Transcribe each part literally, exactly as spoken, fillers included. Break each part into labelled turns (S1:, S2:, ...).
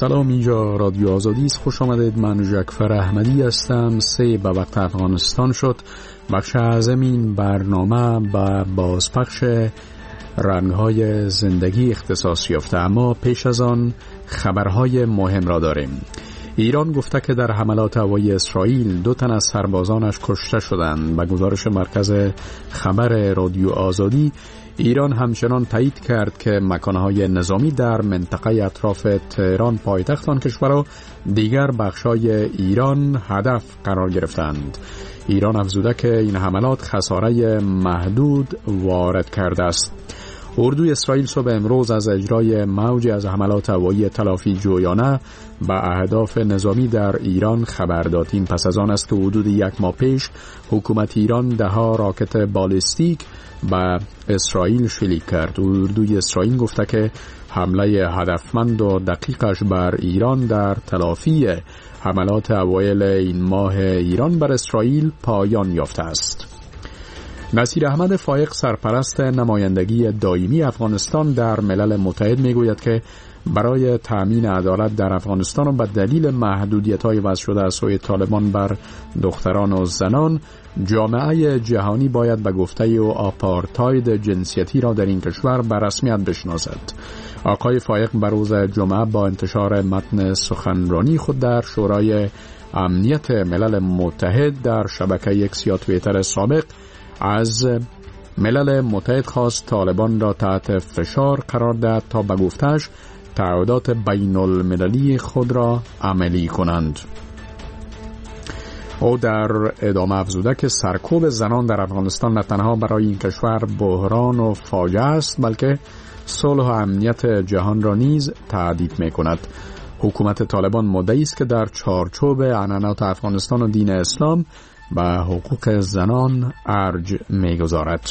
S1: سلام، اینجا رادیو آزادی است. خوش آمدید. من جعفر احمدی هستم. سه به وقت افغانستان شد. بخش اعظم این برنامه با بازپخش رنگ‌های زندگی اختصاص یافته، اما پیش از آن خبرهای مهم را داریم. ایران گفته که در حملات هوایی اسرائیل دو تن از سربازانش کشته شدند. به گزارش مرکز خبر رادیو آزادی، ایران همچنان تایید کرد که مکانهای نظامی در منطقه اطراف تهران پایتخت آن کشور و دیگر بخش‌های ایران هدف قرار گرفتند. ایران افزوده که این حملات خساره محدود وارد کرده است. اردوی اسرائیل صبح امروز از اجرای موجی از حملات هوایی تلافی جویانه به اهداف نظامی در ایران خبر داد. این پس از آن است که حدود یک ماه پیش حکومت ایران ده ها راکت بالستیک به اسرائیل شلیک کرد. اردوی اسرائیل گفته که حمله هدفمند و دقیقش بر ایران در تلافی حملات اوایل این ماه ایران بر اسرائیل پایان یافته است. نصیر احمد فایق، سرپرست نمایندگی دائمی افغانستان در ملل متحد، میگوید که برای تأمین عدالت در افغانستان و به دلیل محدودیت‌های وضع شده از سوی طالبان بر دختران و زنان، جامعه جهانی باید به گفته او آپارتاید جنسیتی را در این کشور به رسمیت بشناسد. آقای فایق بر روز جمعه با انتشار متن سخنرانی خود در شورای امنیت ملل متحد در شبکه ایکس یا توییتر سابق از ملل متحد خواست طالبان را تحت فشار قرار دهد تا به گفته‌اش تعهدات بین المللی خود را عملی کنند. او در ادامه افزوده که سرکوب زنان در افغانستان نه تنها برای این کشور بحران و فاجعه است، بلکه صلح و امنیت جهان را نیز تهدید می کند. حکومت طالبان مدعی است که در چارچوب عنعنات افغانستان و دین اسلام به حقوق زنان ارج می‌گذارد.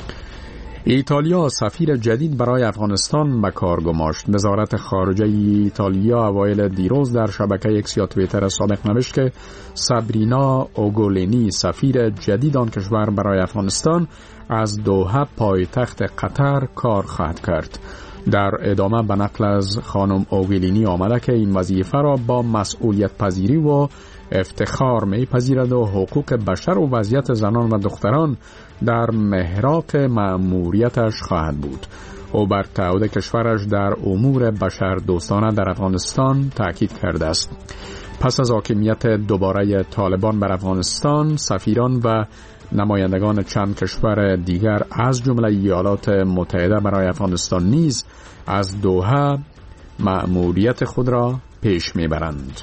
S1: ایتالیا سفیر جدید برای افغانستان به کار گماشت. وزارت خارجه ایتالیا اوایل دیروز در شبکه ایکس یا توییتر سابق نوشت که سابرینا اوگولینی، سفیر جدید آن کشور برای افغانستان، از دوحه پایتخت قطر کار خواهد کرد. در ادامه به نقل از خانم اوگولینی آمده که این وظیفه را با مسئولیت پذیری و افتخار میپذیرد و حقوق بشر و وضعیت زنان و دختران در محراق مأموریتش خواهد بود. او بر تعهد کشورش در امور بشر دوستانه در افغانستان تاکید کرده است. پس از حاکمیت دوباره طالبان بر افغانستان، سفیران و نمایندگان چند کشور دیگر از جمله ایالات متحده برای افغانستان نیز از دوحه مأموریت خود را پیش میبرند.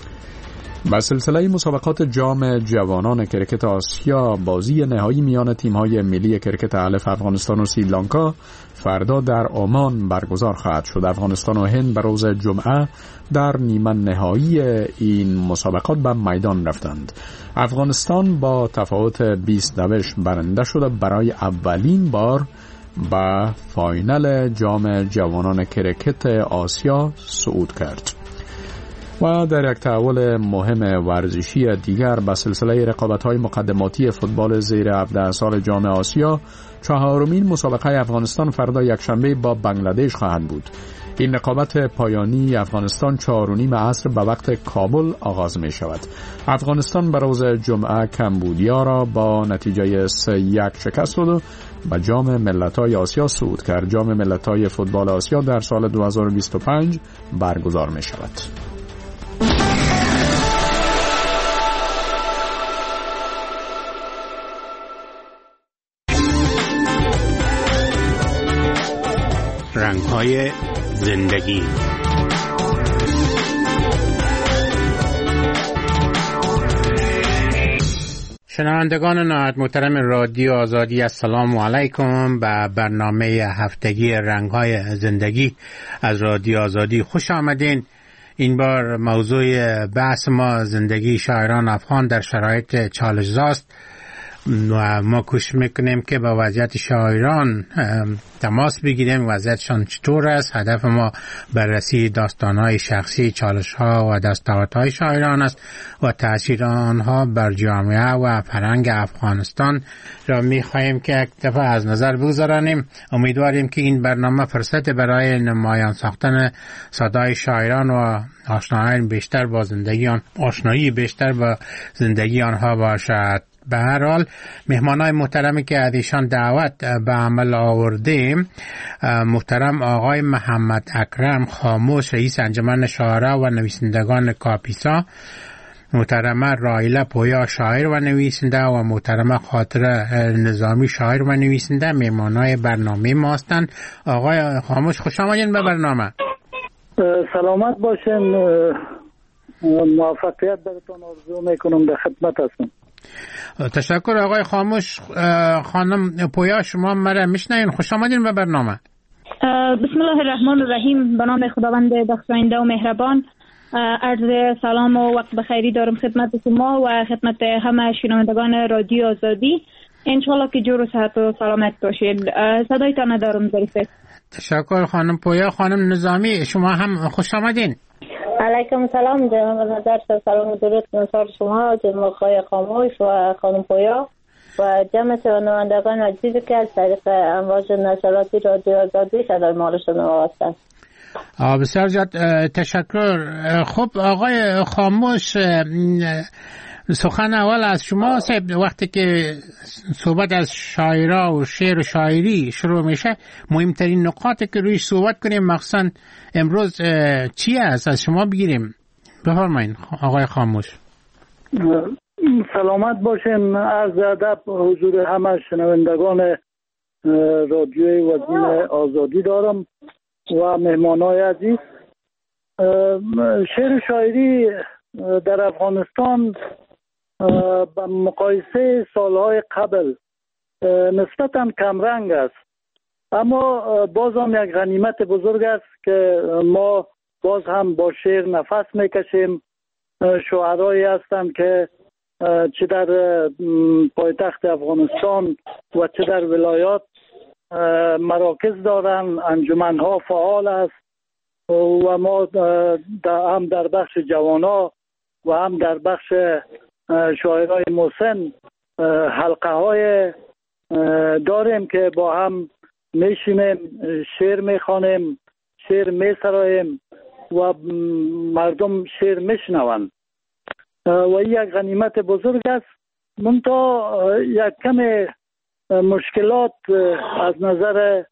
S1: با سلسله مسابقات جام جوانان کرکت آسیا، بازی نهایی میان تیم‌های ملی کرکت الف افغانستان و سریلانکا فردا در عمان برگزار خواهد شد. افغانستان و هند به روز جمعه در نیمه نهایی این مسابقات به میدان رفتند. افغانستان با تفاوت بیست دوش برنده شده برای اولین بار به فاینال جام جوانان کرکت آسیا صعود کرد. و در یک تحول مهم ورزشی دیگر به سلسله رقابت‌های مقدماتی فوتبال زیر هفده سال جام آسیا، چهارمین مسابقه افغانستان فردا یکشنبه با بنگلادش خواهد بود. این رقابت پایانی افغانستان چهار و نیم عصر به وقت کابل آغاز می شود. افغانستان به روز جمعه کمبودیا را با نتیجه سه یک شکست داد و به جام ملت‌های آسیا صعود کرد. جام ملت‌های فوتبال آسیا در سال دو هزار و بیست و پنج برگزار می شود.
S2: رنگ‌های زندگی. شنوندگان نهایت محترم رادیو آزادی، السلام علیکم. به برنامه هفتگی رنگ‌های زندگی از رادیو آزادی خوش آمدین. این بار موضوع بحث ما زندگی شاعران افغان در شرایط چالش‌زاست و ما کوشش میکنیم که با وضعیت شاعران تماس بگیریم، وضعیتشان چطور است. هدف ما بررسی داستانهای شخصی، چالش‌ها و دستاوردهای شاعران است و تأثیر آنها بر جامعه و فرهنگ افغانستان را میخواهیم که یک دفعه از نظر بگذارانیم. امیدواریم که این برنامه فرصت برای نمایان ساختن صدای شاعران و آشنایی بیشتر با زندگی آن آشنایی بیشتر با زندگی آنها باشد. به هر حال مهمانای محترمی که از ایشان دعوت به عمل آوردیم، محترم آقای محمد اکرم خاموش، رئیس انجمن شاعران و نویسندگان کاپیسا، محترمه رایله پویا، شاعر و نویسنده، و محترمه خاطره نظامی، شاعر و نویسنده، مهمانای برنامه ما هستند. آقای خاموش خوش آمدین به برنامه.
S3: سلامت باشین، موفقیت براتون آرزو میکنم، در خدمت هستم.
S2: تشکر آقای خاموش. خانم پویا شما مرا میشنین؟ خوش آمدین به برنامه.
S4: بسم الله الرحمن الرحیم. به نام خداوند بخشاینده و مهربان. عرض سلام و وقت بخیری دارم خدمت شما و خدمت همه شنوندگان رادیو آزادی. انشالله که جور و صحت و سلامت باشید. صدایتان ندارم ظریفه.
S2: تشکر خانم پویا. خانم نظامی شما هم خوش آمدین.
S5: علیکم سلام. جناب نظر سلام و درود نثار شما، جناب آقای خاموش و خانم پویا و جمع شنوندگان عزیزی که از طریق امواج نشراتی رادیو آزادی صدای ما را شنوندند.
S2: بسیار زیاد تشکر. خب آقای خاموش، سخن اول از شما صاحب. وقتی که صحبت از شاعرها و شعر و شاعری شروع میشه، مهمترین نقاطی که رویش صحبت کنیم مخصوصا امروز چی است؟ از شما بگیریم. بفرمایید آقای خاموش.
S3: سلامت باشین. عرض ادب حضور همه شنوندگان رادیوی وزین آزادی دارم و مهمانای عزیز. شعر و شاعری در افغانستان با مقایسه سالهای قبل نسبتاً کمرنگ است، اما باز هم یک غنیمت بزرگ است که ما باز هم با شعر نفس میکشیم. شاعرایی هستند که چه در پایتخت افغانستان و چه در ولایات مراکز دارن، انجمنها فعال است و ما هم در بخش جوانا و هم در بخش شاعرای مسن حلقه های داریم که با هم میشینیم، شعر میخوانیم، شعر میسراییم و مردم شعر میشنوند و این یک غنیمت بزرگ است. منتها یک کم مشکلات از نظر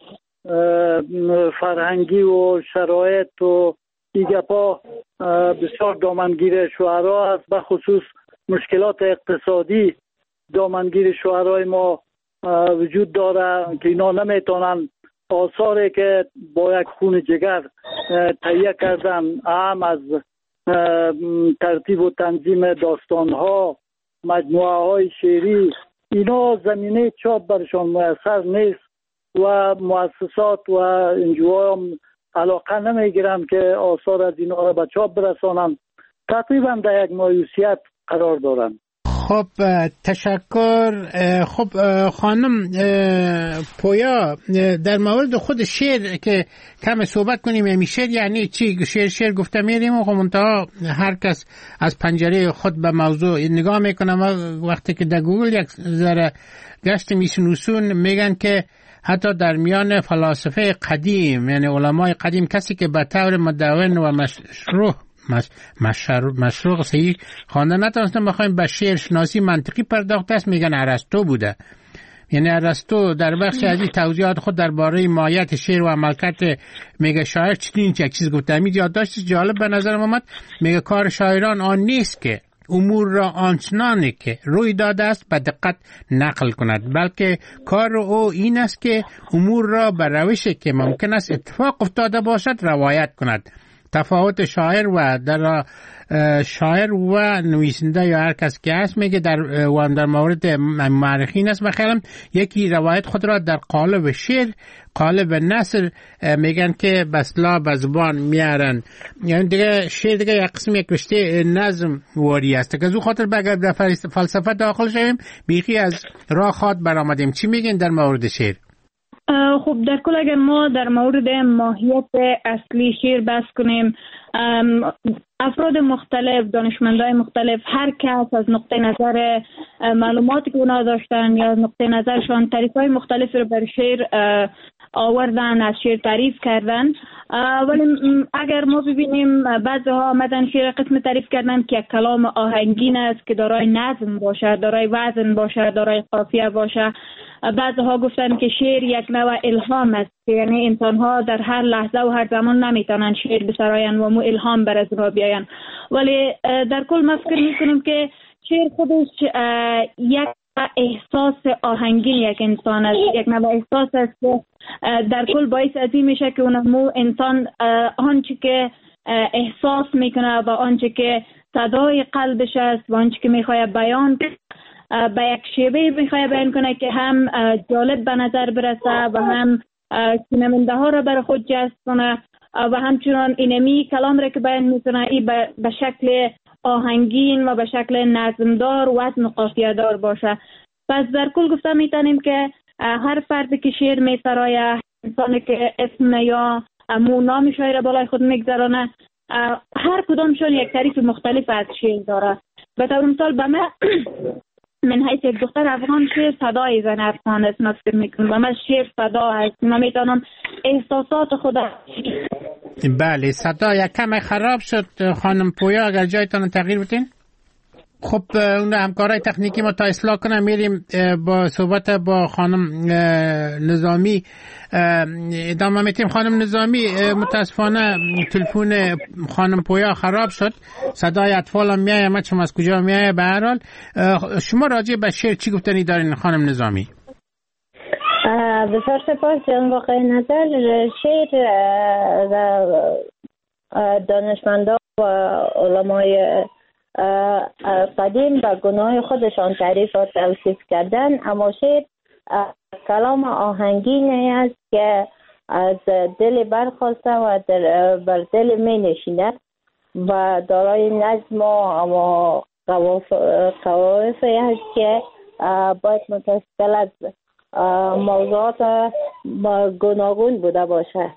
S3: فرهنگی و شرایط و ایگپا بسیار دامنگیر شعرها است، به خصوص مشکلات اقتصادی دامنگیر شعرهای ما وجود داره که اینا نمیتونن آثاری که با یک خون جگر تهیه کردن، هم از ترتیب و تنظیم داستانها، مجموعه های شعری، اینا زمینه چاپ برشان میسر نیست و مؤسسات و انجوها هم علاقه نمیگیرن که آثار از اینا را به چاپ برسانن. تقریبا در یک مایوسیت قرار دارن.
S2: خب تشکر. خب خانم پویا، در مورد خود شعر که کم صحبت کنیم. یعنی شعر یعنی چی؟ شعر شعر گفته میریم و منتها هر کس از پنجره خود به موضوع نگاه میکنه. وقتی که در گوگل یک ذره گشت میشنوسون میگن که حتی در میان فلاسفه قدیم، یعنی علمای قدیم، کسی که به طور مدون و مشروع مشروع صحیح خوانده نتونستن بخوایم به شعر شناسی منطقی پرداخته است، میگن ارسطو بوده. یعنی ارسطو در بخش از این توضیحات خود درباره ماهیت شعر و عملکرد میگه شاعر چنین یک چیز گفته. می یادداشت جالب به نظرم اومد. میگه کار شاعران آن نیست که امور را آنچنانی که روی داده است به دقت نقل کند، بلکه کار او این است که امور را به روشی که ممکن است اتفاق افتاده باشد روایت کند. تفاوت شاعر و در شاعر و نویسنده یا هر کس که هست میگه در و در مورد مورخین است مثلا یکی روایت خود را در قالب شعر قالب نثر میگن که بسلا به زبان میارن، یعنی دیگه شعر دیگه یک قسم یک رشته نظم واری است که از او خاطر بگر در فلسفه داخل شویم بیخی از راه خاط برآمدیم. چی میگن در مورد شعر؟
S4: خب در کل اگر ما در مورد ماهیت اصلی شعر بحث کنیم، افراد مختلف، دانشمندای مختلف، هر کس از نقطه نظر معلوماتی که اونا داشتن یا از نقطه نظرشان تعریف‌های مختلفی رو بر شعر آوردن، از شعر تعریف کردن. ولی اگر ما ببینیم بعضی ها آمدن شعر قسم تعریف کردن که یک کلام آهنگین است که دارای نظم باشه، دارای وزن باشه، دارای قافیه باشه. بعضی ها گفتن که شعر یک نوع الهام است، یعنی انسان ها در هر لحظه و هر زمان نمیتونن شعر بسراین و مو الهام بر از را بیاین. ولی در کل ما فکر میکنم که شعر خودش یک احساس آهنگین یک انسان است، یک نوع احساس است که در کل باعث از این میشه که اونمو انسان آنچه که احساس میکنه و آنچه که صدای قلبش است و آنچه که میخواد بیان به یک شیوه میخواد بیان کنه که هم جالب به نظر برسه و هم شنونده ها را بر خود جذب کنه و همچنان اینمی کلام را که بیان میکنه ای به شکل آهنگین و به شکل نظمدار، وزن و قافیه دار باشه. پس در کل گفته میتونیم که هر فردی که شعر میسرایه، انسانی که اسم یا مو نام شاعر بالای خود میگذرانه، هر کدامشون یک تعریف مختلف از شعر داره. به طور مثال به من من حیث یک دختر افغان شعر صدای زن افغان است نفسir میکنم و من شعر صدا هست، من میتونم احساسات خودم.
S2: بله صدا یک کم خراب شد خانم پویا، اگر جایتان تغییر بدین. خب اون همکارای تکنیکی ما تا اصلاح کنم میریم با صحبت با خانم نظامی ادامه میتیم. خانم نظامی متاسفانه تلفن خانم پویا خراب شد، صدای اطفال هم میایه، ما چون از کجا میایه. به هر حال شما راجع به شعر چی گفتنی دارین خانم نظامی؟
S5: بسیار سپاس. جان واقع نظر شعر دانشمندان و علمای قدیم به گناه خودشان تعریف و توصیف کردن، اما شعر کلام آهنگینی است که از دل برخواسته و بر دل می نشیند و دارای نظم و اما قوافی است که باید متصل از موضوعات گوناگون بوده باشه.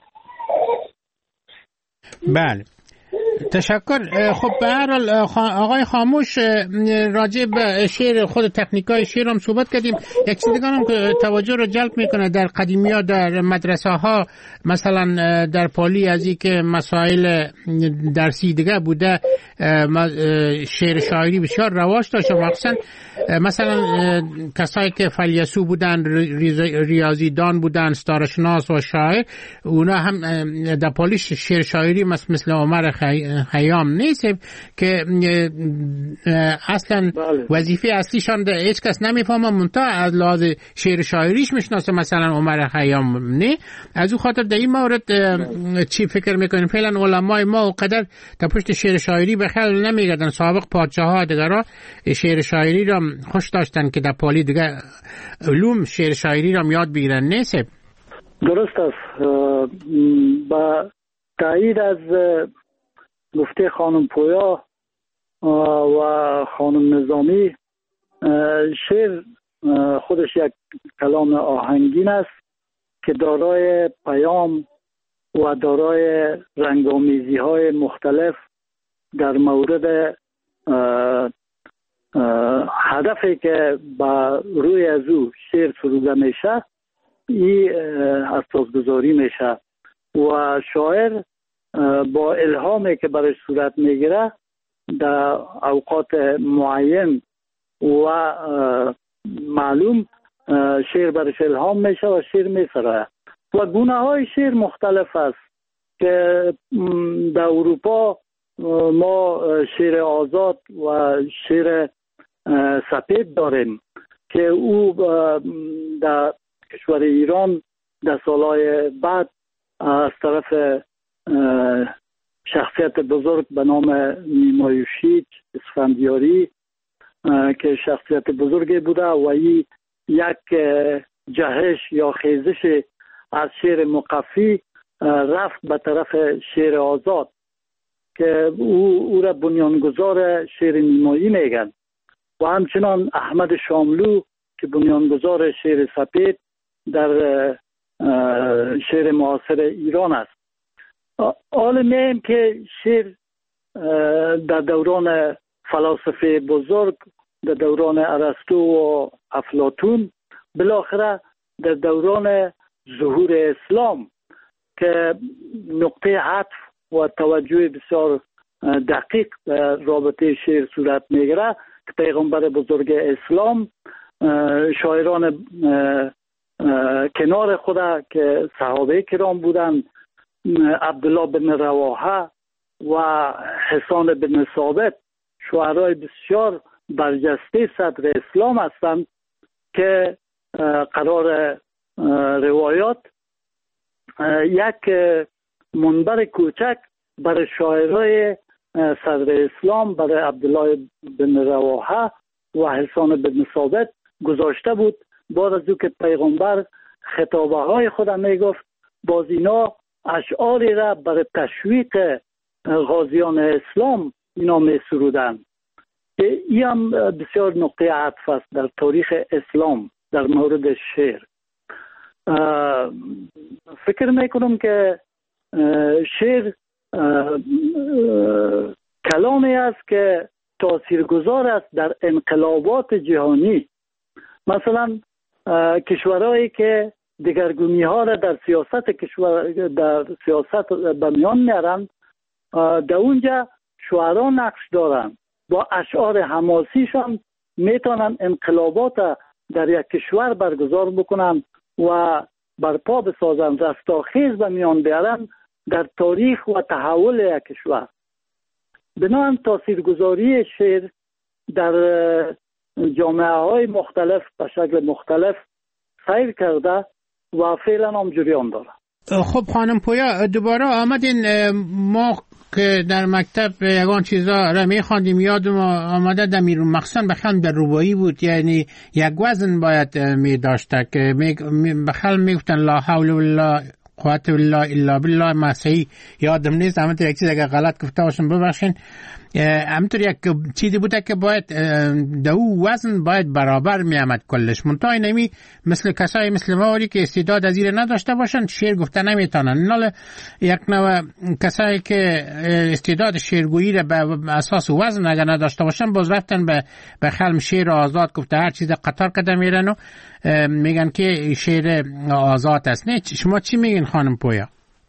S2: بله تشکر. خب به هر حال آقای خاموش راجع به شعر خود تکنیکای شعر هم صحبت کردیم. یک چیز دیگه هم که توجه رو جلب میکنه در قدیمی‌ها در مدرسه ها مثلا در پالی از این که مسائل درسی دیگه بوده شعر شاعری بسیار رواج داشت، مخصوصا مثلا کسایی که فیلسوف بودن، ریاضیدان بودن، ستاره‌شناس و شاعر، اونا هم در پالی شعر شاعری مثل عمر خیام نیست که اصلا وظیفه اصلیشان هیچ کس نمیفهمه، منتها از لحاظ شعر شاعریش میشناسه مثلا عمر خیام نه. از او خاطر در این مورد چی فکر میکنیم؟ فعلا علمای ما و قدر تا پشت شعر شاعری به خیال نمیگردن. سابق پادشاه ها دیگرها شعر شاعری را خوش داشتن که در پالی دیگه علوم شعر شاعری را یاد بگیرن نیست.
S3: درست است. با تایید از گفته خانم پویا و خانم نظامی، شعر خودش یک کلام آهنگین است که دارای پیام و دارای رنگامیزی های مختلف در مورد هدفی که با روی از او شعر سروده میشه این اساسگذاری میشه و شاعر با الهامی که برش صورت میگیره در اوقات معین و معلوم شعر برش الهام میشه و شعر میسرایه و گونه های شعر مختلف است که در اروپا ما شعر آزاد و شعر سپید داریم که او در کشور ایران در سالهای بعد از طرف شخصیت بزرگ به نام نیمایوشی اسفندیاری که شخصیت بزرگی بوده و این یک جهش یا خیزش از شعر مقفی رفت به طرف شعر آزاد که او, او را بنیانگذار شعر نیمایی میگن و همچنان احمد شاملو که بنیانگذار شعر سپید در شعر معاصر ایران است. حال میم که شعر در دوران فلاسفه بزرگ، در دوران ارسطو و افلاطون، بالاخره در دوران ظهور اسلام که نقطه عطف و توجه بسیار دقیق در رابطه شعر صورت میگیره که پیغمبر بزرگ اسلام شاعران کنار خود که صحابه کرام بودند، عبدالله بن رواحه و حسان بن ثابت، شاعرای بسیار برجسته صدر اسلام هستند که قرار روایات یک منبر کوچک برای شاعرای صدر اسلام، برای عبدالله بن رواحه و حسان بن ثابت گذاشته بود. بعد از او که پیغمبر خطابه های خود میگفت، باز اینا اشعاری را برای تشویق غازیان اسلام اینا می سرودن. این هم بسیار نقطه عطف است در تاریخ اسلام در مورد شعر. فکر میکنم که شعر کلامی است که تاثیرگذار است در انقلابات جهانی. مثلا کشورهایی که دگرگونی ها را در سیاست کشور در سیاست به میان میارند، در اونجا شاعران نقش دارند، با اشعار حماسیشان میتونن انقلابات در یک کشور برگزار بکنن و برپا بسازن، رستاخیز به میان بیارن در تاریخ و تحول یک کشور. بنابراین تاثیرگذاری شعر در جامعه های مختلف به شکل مختلف سیر کرده و فعلا هم جریان داره.
S2: خب خانم پویا، دوباره آمدین. ما که در مکتب یگان چیزا را میخواندیم، یادم آمده در میرون مخصوصا بخوام در روبایی بود، یعنی یک وزن باید میداشته که بخل میگفتن لا حول ولا قوت الا الا بالله. ما صحیح یادم نیست، همونطور یک چیز اگر غلط گفته باشم ببخشین. همونطور یک چیزی بوده که باید دو وزن باید برابر می آمد کلش. منتها نمی مثل کسایی مثل ماوری که استعداد از این نداشته باشن شعر گفته نمیتونن. نال یک نوع کسایی که استعداد شعرگویی را به اساس وزن اگر نداشته باشن باز رفتن به به خلم شعر آزاد گفته هر چیز قطار کده میرن و میگن که شعر آزاد است. نه شما چی میگین خانم پویا؟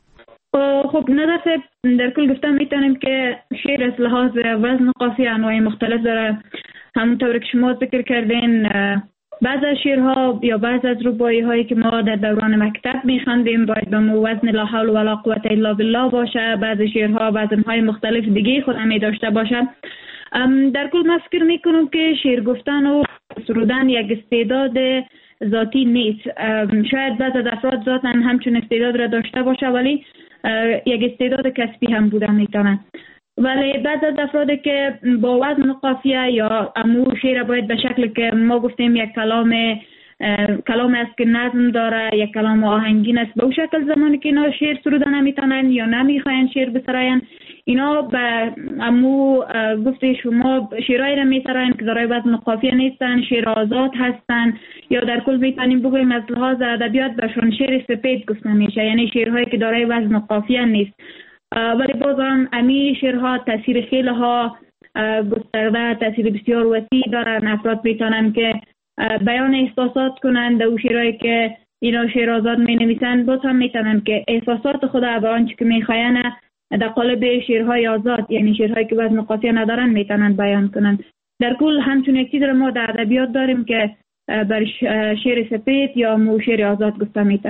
S4: خب ندرسه در کل گفتم میتونیم که شعر از لحاظ وزن قافیه انواع مختلف داره. همونطور که شما ذکر کردین بعض از شعرها یا بعض از رباعی هایی که ما در دوران مکتب میخواندیم باید به وزن لا حول ولا قوت الا بالله باشه. بعض شعرها وزن های مختلف دیگه خود هم داشته باشه. در کل من فکر میکنم که شعر گفتن و سرودن یک استعداد ذاتی نیست. شاید بعض از افراد ذاتاً همچون استعداد را داشته باشه ولی یک استعداد کسبی هم بوده میتونه. ولی بعض از افرادی که با وزن قافیه یا امو شعر باید به شکل که ما گفتیم یک کلام کلام است که نظم داره، یک کلام آهنگین است، به اون شکل زمانی که اینا شعر سرودن نمیتونن یا نمیخواین شعر بسراین، اینا به امو گفته شما شعرهایی را میسراین که دارای وزن قافیه نیستن، شعر آزاد هستن، یا در کل میتونیم بگویم از لحاظ ادبیات برشون شعر سپید گفته میشه، یعنی شعرهایی که دارای وزن قافیه نیست. ولی بازم امی شعرها تاثیر خیلی ها گسترده، تاثیر بسیار وسیع دارن. افراد میتونن که بیان احساسات کنند. و شعرهایی که اینا شعر آزاد می نویسن باز هم میتونن که احساسات خود و آنچه که میخواین در قالب شعرهای آزاد، یعنی شعرهایی که وزن قافیه ندارن، میتونن بیان کنن. در کل همچون یک چیز رو ما در ادبیات داریم که بر شعر سپید یا مو شعر آزاد گفته میتونیم.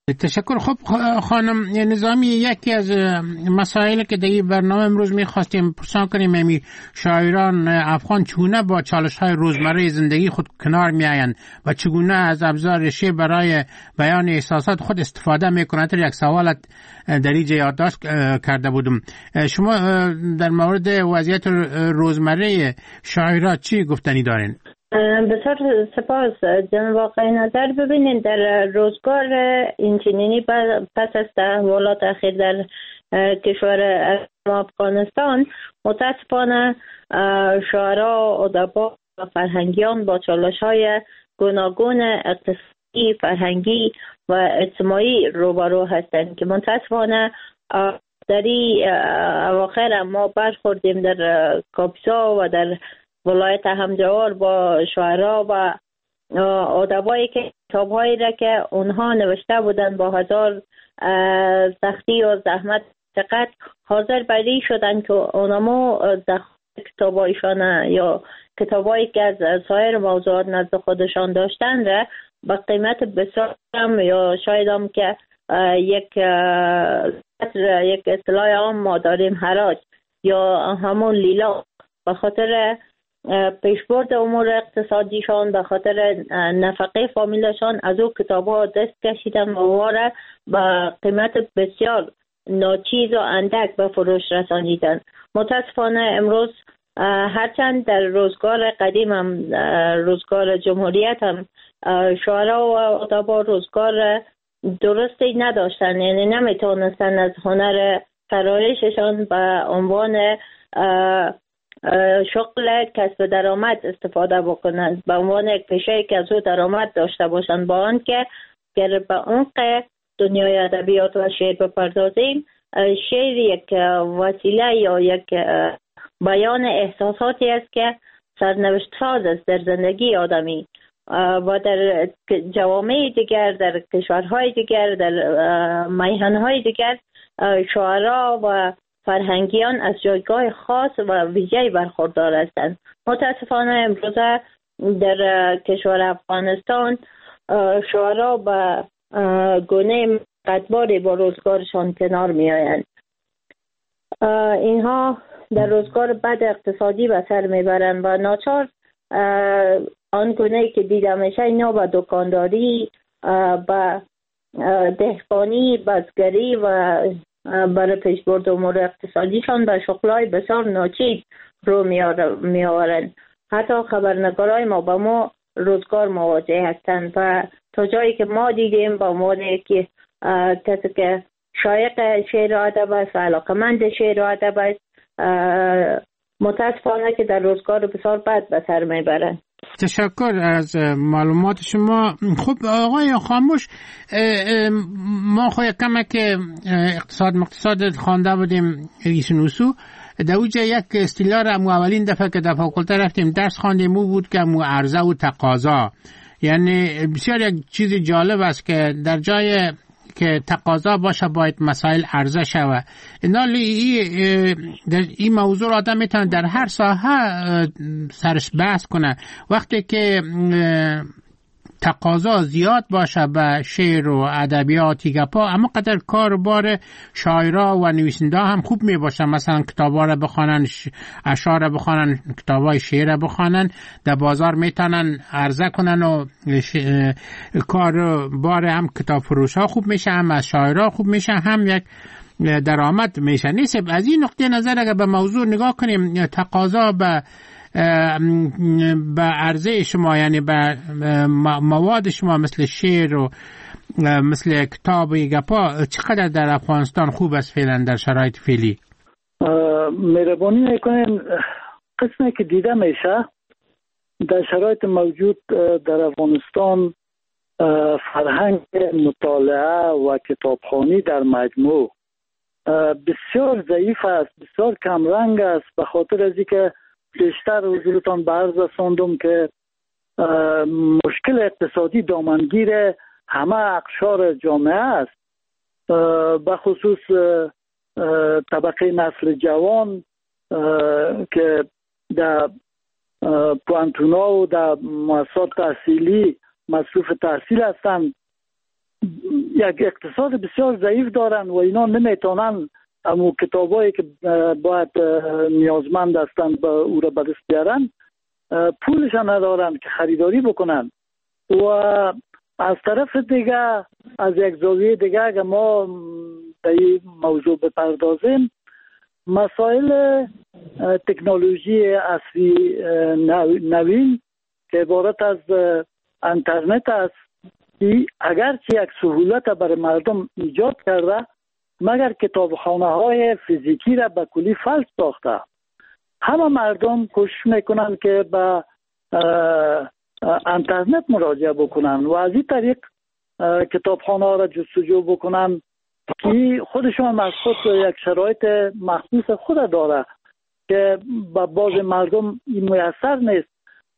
S2: تشکر. خب خانم نظامی، یکی از مسائلی که در این برنامه امروز می‌خواستیم پرسان کنیم امی شاعران افغان چگونه با چالش‌های روزمره زندگی خود کنار می‌آیند و چگونه از ابزار شعر برای بیان احساسات خود استفاده می‌کنند. یک سوالت در اینجا یادداشت کرده بودم. شما در مورد وضعیت روزمره شاعران چی گفتنی دارین؟
S5: بسیار سپاس جناب آقای نظر. ببینید در روزگار اینچنینی پس از تحولات اخیر در کشور افغانستان متاسفانه شاعران، ادبا و فرهنگیان با چالش‌های گوناگون اقتصادی، فرهنگی و اجتماعی روبرو هستند که متاسفانه در این اواخر ما برخوردیم در کاپیسا و در ولایت همجوار با شاعرها و ادبایی که کتاب‌هایی را که اونها نوشته بودند با هزار سختی و زحمت فقط حاضر بری شدن که اونمو کتابایشان یا کتابایی که از سایر موضوعات نزد خودشان داشتن را با قیمت بسیار کم یا شاید هم که یک یک اصطلاح عام ما داریم حراج یا همون لیلا، به خاطر پیشبرد امور اقتصادیشان، به خاطر نفقه فامیلشان از او کتاب ها دست کشیدن و واره با قیمت بسیار ناچیز و اندک به فروش رسانیدن. متاسفانه امروز هرچند در روزگار قدیم هم روزگار جمهوریت هم شاعرها و ادبا روزگار درستی نداشتن، یعنی نمیتونستن از هنر فرایششان به عنوان شغل کسب درآمد استفاده بکنند، به عنوان یک پیشه که از او درآمد داشته باشند، با آنکه گر به عمق دنیای ادبیات و شعر بپردازیم، شعر یک وسیله یا یک بیان احساساتی است که سرنوشت ساز است در زندگی آدمی و در جوامع دیگر، در کشورهای دیگر، در میهنهای دیگر شاعرها و فرهنگیان از جایگاه خاص و ویژه‌ای برخوردار هستند. متاسفانه امروز در کشور افغانستان شاعرها به گونه قدباری با روزگارشان کنار می آیند. اینها در روزگار بد اقتصادی به سر می برند و ناچار آن گونه که دیده میشه اینا به دکانداری، به دهقانی، بزگری و برای پیشبرد امور اقتصادیشان به شغلای بسیار ناچیز رو می آورند. حتی خبرنگارای ما با ما روزگار مواجه هستند و تا جایی که ما دیدیم با عنوان یکی کسی که شایق شعر و ادب است و علاقمند شعر و ادب است، متاسفانه که در روزگار بسیار بد به سر میبرند.
S2: تشکر از معلومات شما. خب آقای خاموش، ما خو کم که اقتصاد مقتصاد خوانده بودیم ایسنوسو، در اوجه یک اصطلاح را مو اولین دفعه که در فاکولته رفتیم درس خواندیم او بود که مو عرضه و تقاضا. یعنی بسیار یک چیز جالب است که در جای که تقاضا باشه باید مسائل عرضه شود. اینالی در این موضوع آدم میتونه در هر ساحه سرش بحث کنه. وقتی که تقاضا زیاد باشه به شعر و ادبیاتی گپا، اما قدر کار بار شاعرها و نویسنده هم خوب می باشه. مثلا کتابا را بخوانن، اشعار را بخوانن، کتابای شعر را بخوانن، در بازار میتونن عرضه کنن و کار بار هم کتاب فروش ها خوب میشه، هم از شاعرها خوب میشه، هم یک درآمد میشه. نیست از این نقطه نظر اگر به موضوع نگاه کنیم، تقاضا به به عرضه شما، یعنی به مواد شما مثل شعر و مثل کتاب و گپا، چقدر در افغانستان خوب است فعلا در شرایط فعلی؟
S3: مهربانی میکنین قسمی که دیده میشه در شرایط موجود در افغانستان، فرهنگ مطالعه و کتابخوانی در مجموع بسیار ضعیف است، بسیار کم رنگ است، به خاطر از اینکه بیشتر حضورتان به عرض رساندم که مشکل اقتصادی دامنگیر همه اقشار جامعه است، به خصوص طبقه نسل جوان که در پوانتونا و در مؤسسات تحصیلی مصروف تحصیل هستند یک اقتصاد بسیار ضعیف دارن و اینا نمیتونن امو کتابایی که باید نیازمند هستند به او را به دست بیارن پولش ندارن که خریداری بکنن. و از طرف دیگه از یک زاویه دیگه اگه ما به این موضوع بپردازیم، مسائل تکنولوژی اصلی نوین که عبارت از انترنت است، اگرچه یک سهولت برای مردم ایجاد کرده، مگر کتابخانه های فیزیکی را به کلی فلج ساخته. همه مردم کوشش میکنن که به انترنت مراجعه بکنن و از این طریق کتابخانه ها را جستجو بکنن که خودشون از خود یک شرایط مخصوص خود داره که به بعض مردم این میسر نیست.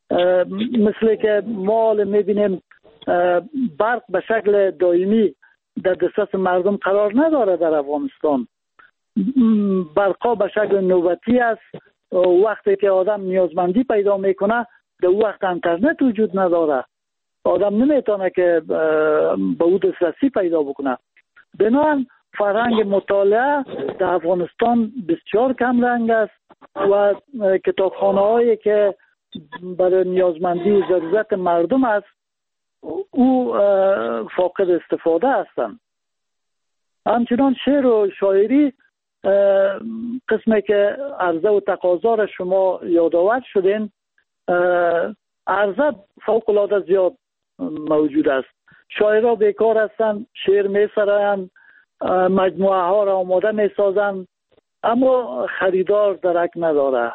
S3: مثل که ما میبینیم برق به شکل دائمی در دسترس مردم قرار نداره در افغانستان. برقا به شکل نوبتی است. وقتی که آدم نیازمندی پیدا میکنه در وقت انترنت وجود نداره، آدم نمیتونه که به او دسترسی پیدا بکنه. بنابراین فرهنگ مطالعه در افغانستان بسیار کم رنگ است و کتابخانه هایی که برای نیازمندی و ضرورت مردم است او فاقد استفاده هستند. همچنان شعر و شاعری، قسمی که عرضه و تقاضا را شما یادآور شدین، عرضه فوق العاده زیاد موجود است. شاعرها بیکار هستند، شعر می سرایند، مجموعه ها را آماده می سازند، اما خریدار درک نداره،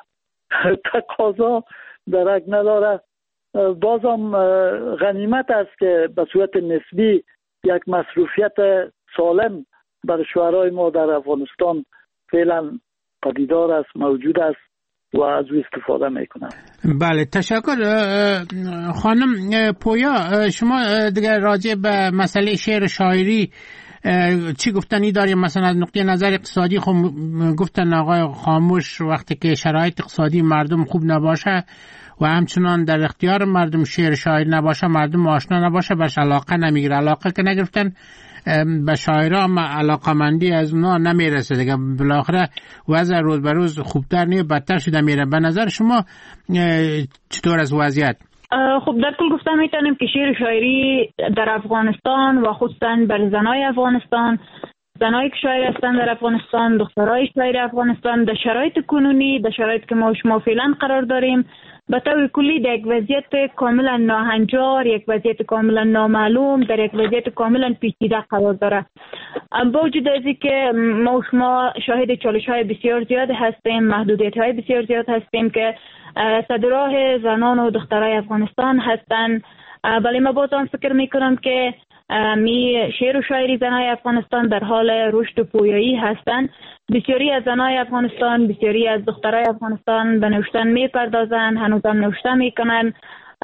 S3: تقاضا درک نداره. بازم غنیمت است که به صورت نسبی یک مصروفیت سالم بر شعرهای ما در افغانستان فعلا پدیدار است، موجود است و از او استفاده میکنم.
S2: بله، تشکر. خانم پویا، شما دیگه راجع به مسئله شعر شاعری چی گفتنی داریم؟ مثلا از نقطه نظر اقتصادی خب گفتن آقای خاموش وقتی که شرایط اقتصادی مردم خوب نباشه و همچنان در اختیار مردم شعر شاعر نباشه، مردم آشنا نباشه، بهش علاقه نمیگیره. علاقه که نگرفتن به شاعرها علاقمندی از اونا نمیرسه دیگه، بالاخره وضع روز به روز خوبتر نیه، بدتر شده میره. به نظر شما چطور از وضعیت؟
S4: خب در کل گفتم میتونیم که شعر شاعری در افغانستان و خصوصا بر زنای افغانستان، زنایی که شاعر هستند در افغانستان، دخترای شاعر افغانستان، در شرایط کنونی، در شرایط که ما شما فعلا قرار داریم، به طور کلی در یک وضعیت کاملا ناهنجار، یک وضعیت کاملا نامعلوم، در یک وضعیت کاملا پیچیده قرار داره. با وجود از اینکه ما شما شاهد چالش‌های بسیار زیاد هستیم، محدودیت‌های بسیار زیاد هستیم که صدراه زنان و دخترای افغانستان هستند، ولی ما بازم فکر میکنم که می شعر و شاعری زنای افغانستان در حال رشد و پویایی هستند. بسیاری از زنای افغانستان، بسیاری از دخترای افغانستان به نوشتن میپردازند، هنوز هم نوشته میکنن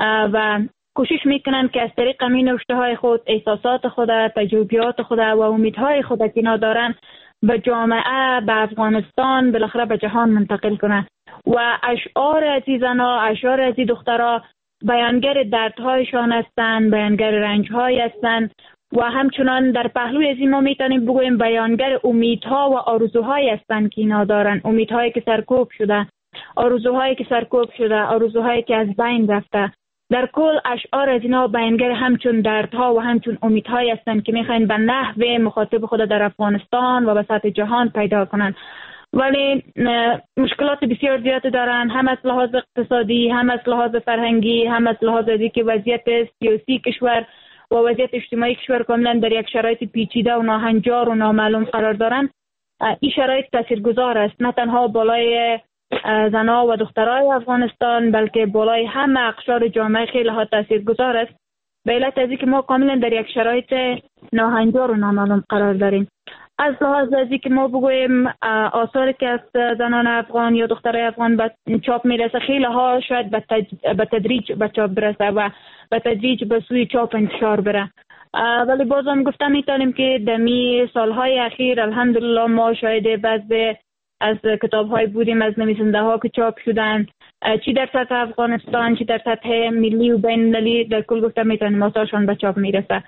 S4: و کوشش میکنن که از طریق این نوشته های خود احساسات خود، تجربیات خود و امیدهای خود که اینا دارن به جامعه، به افغانستان، بالاخره به جهان منتقل کنن. و اشعار از این زنا، اشعار از این دخترها بیانگر دردهایشان هستند، بیانگر رنجهای هستند و همچنان در پهلوی از این ما میتونیم بگوییم بیانگر امیدها و آرزوهایی هستند که اینا دارن، امیدهایی که سرکوب شده، آرزوهایی که سرکوب شده، آرزوهایی که از بین رفته. در کل اشعار از اینا بیانگر همچون دردها و همچون امیدهایی هستند که میخواین به نحو مخاطب خود در افغانستان و به سطح جهان پیدا کنند. ولی مشکلات بسیار زیاد دارن، هم از لحاظ اقتصادی، هم از لحاظ فرهنگی، هم از لحاظ که وضعیت سیاسی کشور و وضعیت اجتماعی کشور کاملا در یک شرایط پیچیده و ناهنجار و نامعلوم قرار دارن. این شرایط تاثیرگذار است، نه تنها بالای زنها و دخترای افغانستان بلکه بالای همه اقشار جامعه خیلی ها تاثیرگذار است، به علت از اینکه ما کاملا در یک شرایط ناهنجار و نامعلوم قرار داریم. از لحاظ از اینکه ما بگوییم آثاری که از زنان افغان یا دخترای افغان به چاپ میرسه، خیلی ها شاید به تدریج به چاپ برسه و به تدریج به سوی چاپ انتشار بره، ولی بازم گفتم میتونیم که دمی سالهای اخیر الحمدلله ما شاهد بعضی از کتاب‌های بودیم از نویسنده ها که چاپ شدن، چی در سطح افغانستان چی در سطح ملی و بین المللی، در کل گفتم میتونیم آثارشان به چاپ میرسه.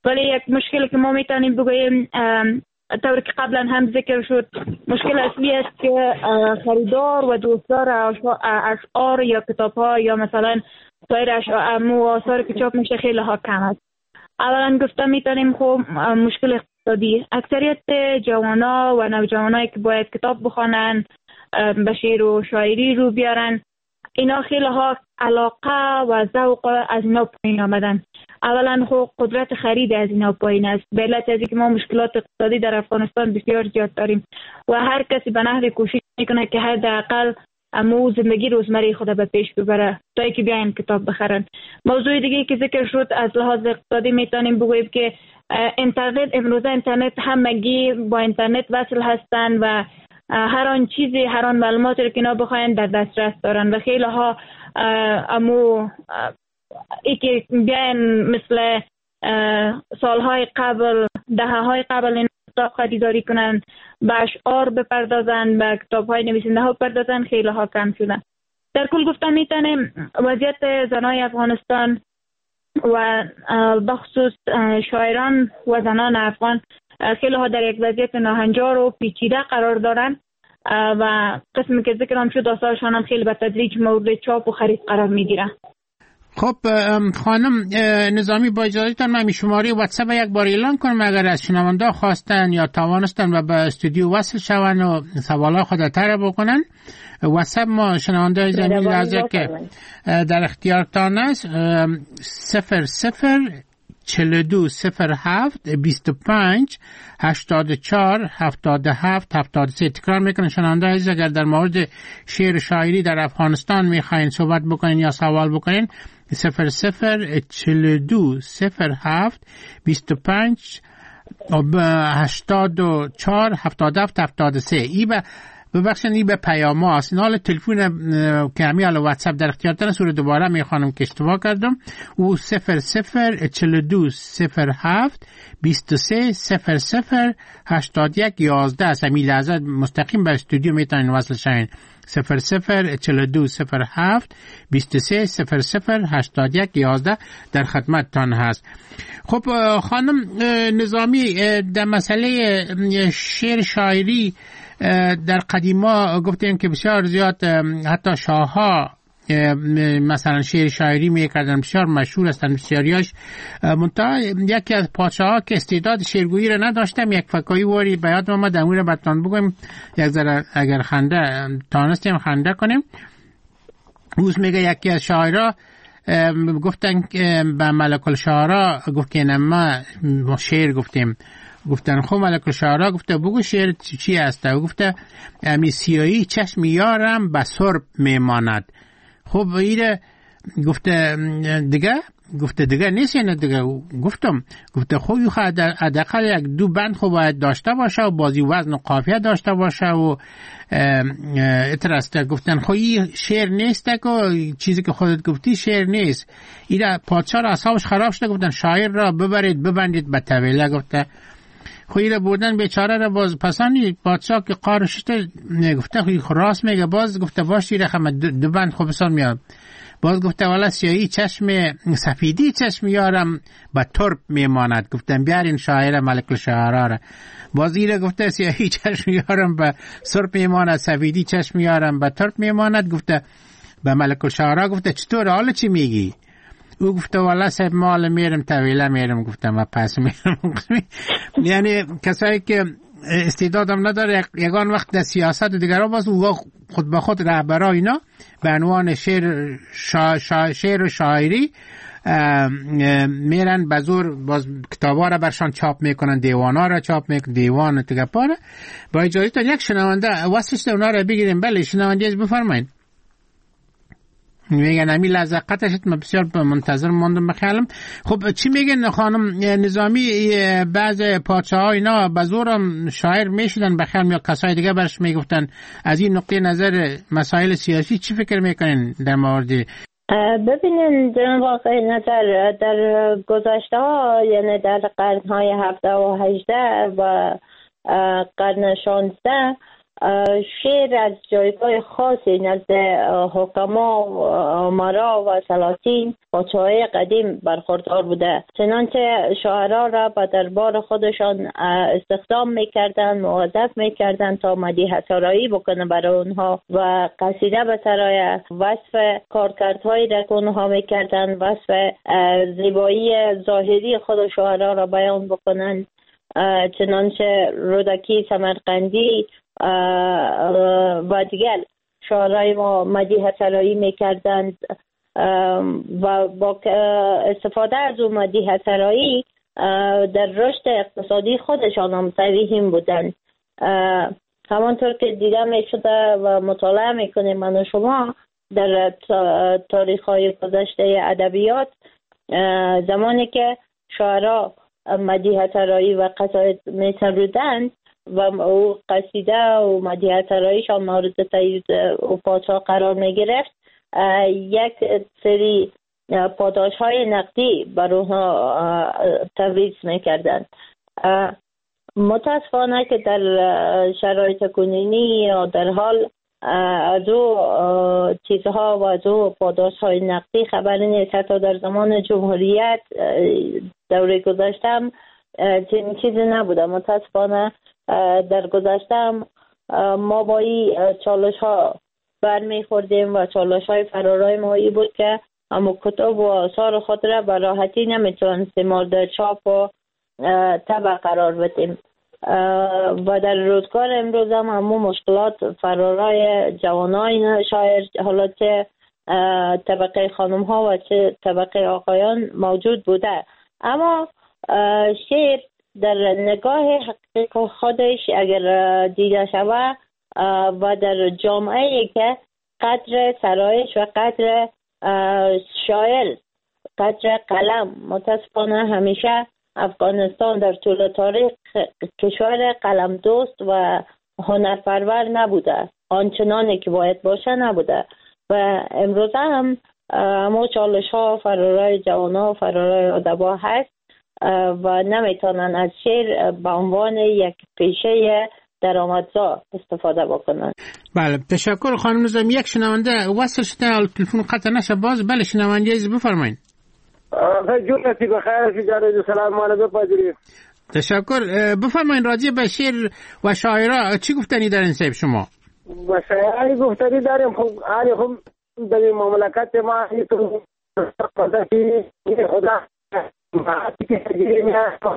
S4: ولی یک مشکلی که ما میتونیم بگوییم طوری که قبلا هم ذکر شد، مشکل اصلی است که خریدار و دوستدار اشعار یا کتاب ها یا مثلا سایر آثار که چاپ میشه خیلی ها کم است. اولا گفته میتونیم خب مشکل اقتصادی، اکثریت جوانا و نوجوانایی که باید کتاب بخوانن، به شعر و شاعری رو بیارن، اینا خیلی ها علاقه و ذوق از اینا پایین آمدن. اولا خب قدرت خرید از اینا پایین است، به علت از اینکه ما مشکلات اقتصادی در افغانستان بسیار زیاد داریم و هر کسی به نحو کوشش میکنه که حداقل امو زندگی روزمره خود به پیش ببره تا اینکه بیاین کتاب بخرن. موضوع دیگه که ذکر شد از لحاظ اقتصادی میتونیم بگوییم که اینترنت، امروزه اینترنت همگی با اینترنت وصل هستن و هر آن چیزی، هر آن معلوماتی که اینا بخواین در دسترس دارن و خیلی ها امو ای که بیاین مثل سالهای قبل، دههای قبل این کتاب خریداری کنن، به اشعار بپردازن، به کتاب‌های نویسنده ها بپردازن، خیلی ها کم شدن. در کل گفتم میتونیم وضعیت زنای افغانستان و بخصوص شاعران و زنان افغان خیلی ها در یک وضعیت ناهنجار و پیچیده قرار دارن و قسمی که ذکرم شد آثارشان هم خیلی به تدریج مورد چاپ و خرید قرار میگیرن.
S2: خب خانم نظامی، با اجازهتان من شماره واتساپ یک بار اعلان کنم، اگر از شنونده خواستن یا توانستن و به استودیو وصل شون و سوالات خود طرح بکنن، واتساپ ما شنونده زمین لحظه که در اختیارتان است صفر صفر چهل و دو صفر هفت بیست و پنج هشتاد و چهار هفتاد و هفت هفتاد و سه. تکرار میکنم شنونده عزیز، اگر در مورد شعر شاعری در افغانستان میخواین صحبت بکنین یا سوال بکنین، صفر صفر چهل و دو صفر هفت بیست و پنج هشتاد و چهار هفتاد و هفت هفتاد و سه. ای به ببخشید این به پیام هاست. این حال تلفن که همی حالا واتساپ در اختیار دارن، سور دوباره میخوانم که اشتباه کردم، او صفر صفر چهل و دو صفر هفت بیست و سه صفر صفر هشتاد و یک یازده است. همین لحظه مستقیم به استودیو میتونین وصل شین. صفر صفر چهل و دو صفر هفت بیست و سه صفر صفر هشتاد و یک یازده در خدمتتان هست. خب خانم نظامی، در مسئله شعر شاعری در قدیما گفتیم که بسیار زیاد حتی شاهها مثلا شعر شاعری میکردن، بسیار مشهور هستن بسیاریاش. منتها یکی از پادشاه‌ها که استعداد شعرگویی را نداشتم، یک فکایی واری بیاد ما دمون رو بتان بگویم، یک ذره اگر خنده تانستیم خنده کنیم. روز میگه یکی از شاعرها گفتن به ملک الشعرا، گفت که ما شعر گفتیم، گفتن خب ملک الشعرا گفته بگو شعر چی هسته؟ گفته امی سیایی چشم یارم به سرب میماند. خب ایره گفته دیگه، گفته دیگه نیست نه دیگه. گفتم گفته خب حداقل یک دو بند خب باید داشته باشه و بازی وزن و قافیه داشته باشه و اترسته. گفتن خب این شعر نیست که چیزی که خودت گفتی شعر نیست. ایره پادشاه را اصابش خراب شده، گفتن شاعر را ببرید ببندید به طویله. گفته خویره بودن بیچاره را باز پسانی پادشاه که قارشته گفته خوی راست میگه، باز گفته باش ایره خمه دو بند خوب بسان میاد. باز گفته والا سیایی چشم سفیدی چشم یارم به ترب میماند. گفتم بیارین شاعر ملک الشعرا را. باز ایره گفته سیایی چشم یارم به سرب میماند، سفیدی چشم یارم به ترب میماند. گفته به ملک الشعرا گفته چطور حالا چی میگی؟ او گفته والا صاحب مال میرم طویله میرم. گفتم و پس میرم. یعنی کسایی که استعدادم نداره یگان وقت در سیاست و دیگر باز او خود به خود رهبرای اینا به عنوان شعر شا شا شعر و شاعری میرن به زور باز کتابا را برشان چاپ میکنن، دیوانا را چاپ میکنن، دیوان و تگپا را. با اجازهتون یک شنونده واسه اونا را بگیریم. بله شنونده از بفرمایید. میگن امی لحظه قطع شد، من بسیار منتظر ماندم بخیالم. خب چی میگن خانم نظامی؟ بعض پادشاه ها اینا به زورم شاعر میشدن بخیالم یا کسای دیگه برش میگفتن. از این نقطه نظر مسائل سیاسی چی فکر میکنین در مورد؟
S5: ببینین در واقع نظر در گذشته ها، یعنی در قرن های هفده و هجده و قرن شانزده، شعر از جایگاه خاصی نزد حکما و امرا و سلاطین پادشاهان قدیم برخوردار بوده، چنانچه شاعران را به دربار خودشان استخدام میکردن، موظف میکردن تا مدیح سرایی بکنه برای اونها و قصیده به سرای، وصف کارکردهایی را که اونها میکردن، وصف زیبایی ظاهری خود شاعران را بیان بکنن، چنانچه رودکی سمرقندی و دیگر شاعرای ما مدیح سرایی میکردند و با استفاده از اون مدیح سرایی در رشد اقتصادی خودشان هم سریحیم بودند. همانطور که دیده میشده و مطالعه میکنیم من و شما در تاریخ های گذشته ادبیات، زمانی که شاعرها مدیح سرایی و قصاید میسرودند و او قصیده و مدیح سراییشان مورد تایید و پادشاه قرار میگرفت، یک سری پاداش های نقدی بر اونها تبریز میکردند. متاسفانه که در شرایط کنونی یا در حال از او چیزها و از او پاداش های نقدی خبری نیست. حتی در زمان جمهوریت دوره گذشتم چنین چیزی نبوده. متاسفانه در گذشتم ما با این چالش ها برمی خوردیم و چالش های فرارای ما ای بود که اما کتاب و آثار خود را به راحتی نمیتونستیم مورد چاپ و طبع قرار بدیم و در روزگار امروز هم همون مشکلات فرارای جوانای شاعر، حالا چه طبقه خانم ها و چه طبقه آقایان موجود بوده. اما شعر در نگاه حقیقی خودش اگر دیده شود و در جامعه که قدر سرایش و قدر شاعر، قدر قلم، متاسفانه همیشه افغانستان در طول تاریخ کشور قلم دوست و هنرپرور نبوده، آنچنانی که باید باشه نبوده و امروز هم همو چالش ها فرارای جوان ها و فرارای ادبا هست و نمیتونن از شعر به عنوان یک پیشه درآمدزا استفاده بکنن.
S2: بله، تشکر خانم نظامی. یک شنونده وصل شده، تلفن قطع نشه باز. بله شنونده عزیز بفرمایید.
S6: جونتی بخیر شجاع سلام علیکم پادری.
S2: تشکر. بفرمایید راجع به شعر و شاعرها چی گفتنی دارین صاحب شما؟
S6: و شاعری گفتنی داریم. خب حالی خب در مملکت ما تو خدا کی خدا معاتی که تجربه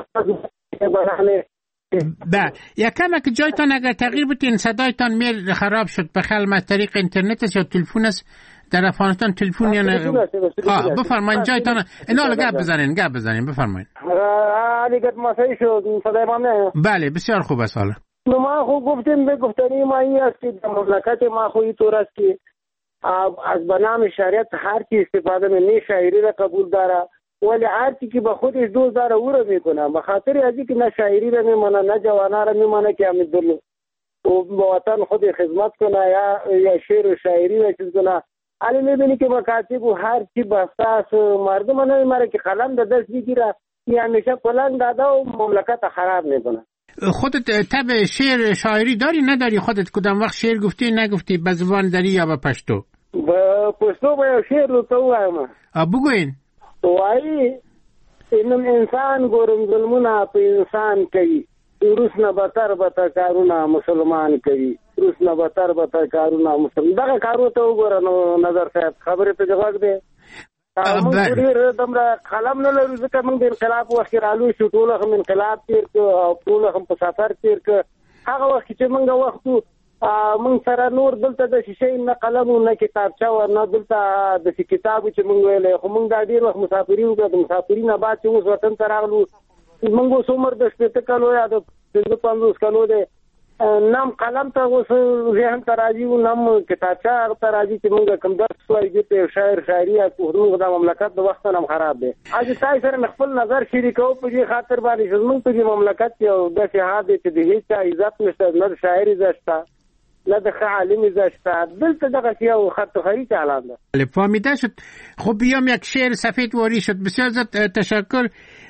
S6: میاد
S2: بله. یک کم که جایتان اگر تغییر بتین صدایتان میل خراب شد به خلم از طریق اینترنت است یا تلفن است در افغانستان تلفن یا نه؟ آه بفرمایید جایتان اینا رو گپ بزنین گپ بزنین بفرمایید.
S6: علی گفت مسئله شد صدای ما نه؟
S2: بله بسیار خوب است. حالا
S6: ما خوب گفتیم به گفتنی ما این است که در مملکت ما خوی طور است که از بنام شریعت هر کی استفاده می شاعری را قبول داره ولی هر کی که به خودش دوست داره او را میکنه، به خاطر ازی که نه شاعری را میمانه نه جوانا را میمانه که همین دلو و به وطن خود خدمت کنه یا یا شعر و شاعری را چیز کنه. علی میبینی که مکاتب و هر چی بسته است، مردم نمیماره که قلم در دست بگیره یا همیشه قلم داده و مملکت خراب میکنه.
S2: خودت طبع شعر شاعری داری نداری؟ خودت کدام وقت شعر گفتی نگفتی به زبان دری یا به پشتو؟
S6: به پشتو به شعر رو تو وایم.
S2: بگوین.
S6: وای اینم انسان ګورم ظلمونه په انسان کوي، روس نه بتر بتر کارونه مسلمان کوي، روس نه بتر بتر کارونه مسلمان. دغه کارو ته وګوره نو نظر صاحب خبره ته جواب دی. موږ ډېر دمره قلم نه لرو ځکه موږ د انقلاب وخت رالو شو، ټول هم انقلاب تیر کړ او ټول هم په سفر تیر کړ. هغه وخت چې موږ وختو موږ سره نور دلته د شیشې نه قلم نه کتابچه او نه دلته د کتابو چې موږ ویلې، خو موږ دا ډېر وخت مسافري وکړه. د مسافري نه بعد چې اوس وطن ته راغلو موږ اوس عمر د شپېته کالو یا د پنځه پنځوس کالو دی، نام قلم ته اوس ذهن ته راځي او نام کتابچه ته راځي چې موږ کوم درس وایو ته شاعر شاعري یا موږ د مملکت د وخت نه خراب دی. اځ تاسو سره خپل نظر شریکو په دې خاطر باندې چې موږ په مملکت یو داسې حال دی چې د هیڅ عزت نشته، نه شاعر عزت شته نه د عالم عزت شته، دلته دغه یو خط خری چالان ده.
S2: فهمیده شد. خب بیام یک شعر سفید واری شد. بسیار زیاد تشکر.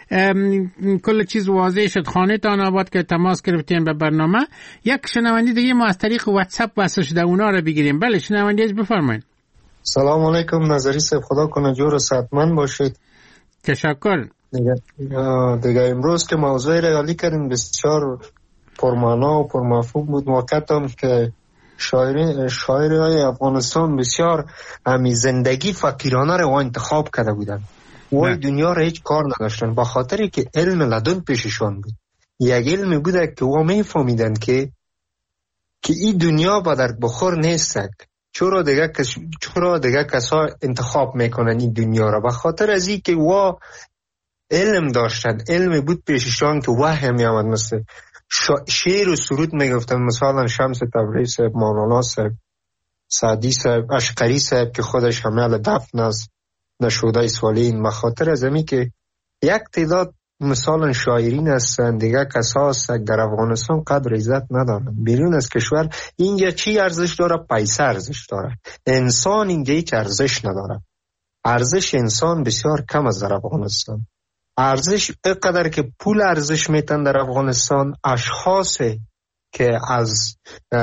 S2: کل چیز واضح شد. خانه تان آباد که تماس گرفتین به برنامه. یک شنونده دیگه ما از طریق واتساپ وصل شده، اونا رو بگیریم. بله شنونده از بفرمایید.
S7: سلام علیکم نظری صاحب، خدا کنه جور و صحتمند باشید.
S2: تشکر.
S7: دیگه دیگه امروز که موضوع ریالی کردیم بسیار پرمعنا و پرمفهوم بود. وقت هم که شاعری شاعرای افغانستان بسیار همی زندگی فقیرانه رو انتخاب کرده بودن. وای دنیا رو هیچ کار نداشتن، با خاطری که علم لدن پیششان بود. یک علمی بوده که وا میفهمیدن که که این دنیا با درد بخور نیست. چرا دیگه کس چرا دیگه کسا انتخاب میکنن این دنیا را؟ به خاطر از این که وا علم داشتن، علم بود پیششان که وحی می آمد، مثل شعر و سرود میگفتن. مثلا شمس تبریزی صاحب، مولانا صاحب، سعدی صاحب، اشقری صاحب که خودش حامل دفن است نشده سوالین. به خاطر از این که یک تعداد مثلا شاعرین هستند، دیگه کسا هستند در افغانستان قدر عزت ندارن. بیرون از کشور اینجا چی ارزش داره؟ پیسه ارزش داره. انسان اینجا هیچ ارزش نداره. ارزش انسان بسیار کم است در افغانستان. ارزش اینقدر که پول ارزش میتن در افغانستان، اشخاص که از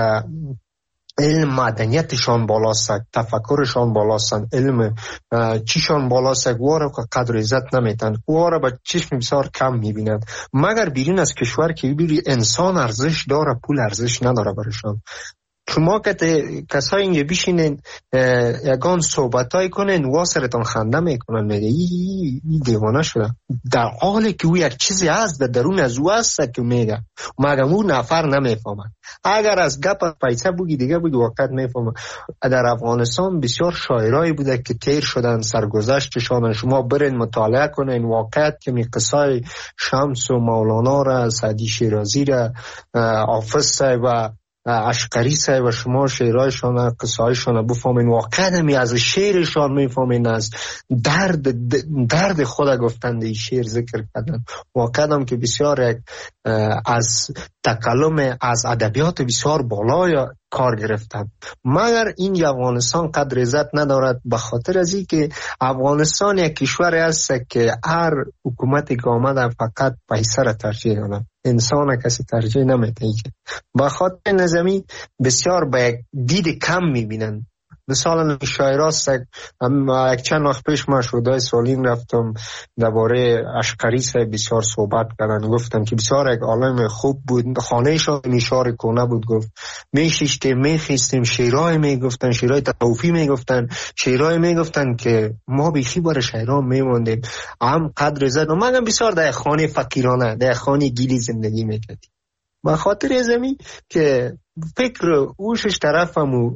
S7: علم مدنیتشان بالاست، تفکرشان بالاست، علم چیشان بالاست، وارا که قدر عزت نمیتن، وارا با چشم بسیار کم میبینند. مگر بیرون از کشور که ببینی انسان ارزش داره، پول ارزش نداره برشان. شما که کسایی اینجا بشینین یگان صحبتای کنین واسرتان خنده میکنن، میگه ای ای دیوانه شده، در حالی که او یک چیزی هست در درون از او هست که میگه، مگر او نفر نمیفهمه. اگر از گپ پیسه بگی دیگه بگی وقت میفهمه. در افغانستان بسیار شاعرایی بوده که تیر شدن، سرگذشتشان شما برین مطالعه کنین. واقعیت که می قصای شمس و مولانا را، سعدی شیرازی را، حافظ و اشقری صاحب و شما شعرهایشان، قصهایشان بفهمین. واقعا می از شعرشان میفهمین، از درد درد خود گفتند این شعر ذکر کردن. واقعا هم که بسیار از تکلم، از ادبیات بسیار بالای کار گرفتن. مگر این افغانستان قدر عزت ندارد، به خاطر از این که افغانستان یک کشور است که هر حکومتی که آمده فقط پیسه را ترجیح داده، انسان کسی ترجیح نمیده. به خاطر نظامی بسیار به یک دید کم میبینن. مثلا شاعراست، یک چند وقت پیش من شده سالین رفتم درباره اشقری صاحب بسیار صحبت کردن، گفتن که بسیار یک عالم خوب بود، خانهشان نشار کنه بود، گفت میشیشتیم میخیستیم، شعرهای میگفتن، شعرهای تصوفی میگفتن، شعرهای میگفتن که ما بیخی بار شعرها میموندیم، هم قدر زد. و من بسیار در خانه فقیرانه، در خانه گیلی زندگی میکردیم. به خاطر ازمی که فکر اوشش طرفمو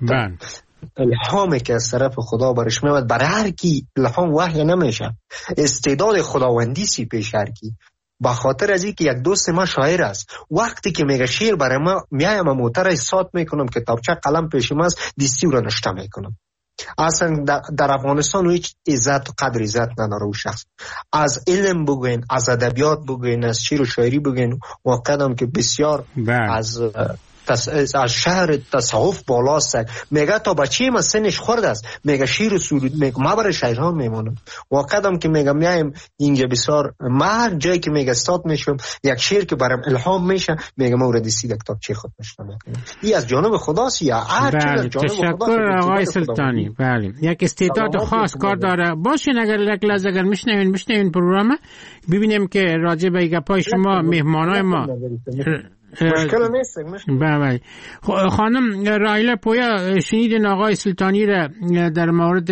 S7: الهامی که از طرف خدا برش میاد، برای هر کی الهام وحی نمیشه، استعداد خداوندی سی پیش هر کی. به خاطر از اینکه یک دوست ما شاعر است، وقتی که میگه شعر برای ما میایم موتر استاد میکنم، کتابچه قلم پیش ما است، دیستی رو نشته میکنم. اصلا در افغانستان هیچ عزت و قدر عزت نداره او شخص. از علم بگوین، از ادبیات بگوین، از شعر و شاعری بگوین، واقعا هم که بسیار از تس... از شهر تصوف بالاست. میگه تا بچه ما سنش خورد است، میگه شیر و سرود میگه ما برای شاعران میمونم. واقعا هم که میگم میایم اینجا بسیار، ما هر جایی که میگه استاد میشم، یک شعر که برام الهام میشه، میگه ما ورد سید کتاب چه خود نشته میکنم. این از جانب خداست یا هر چیز از جانب خداست.
S2: تشکر آقای سلطانی. بله یک استعداد خاص کار داره. باشین اگر یک لحظه اگر میشنوین میشنوین پروگرام ببینیم که راجع به گپای شما مهمانای ما
S7: مشکل نیست.
S2: بله. خانم رایله پویا شنیدین آقای سلطانی را در مورد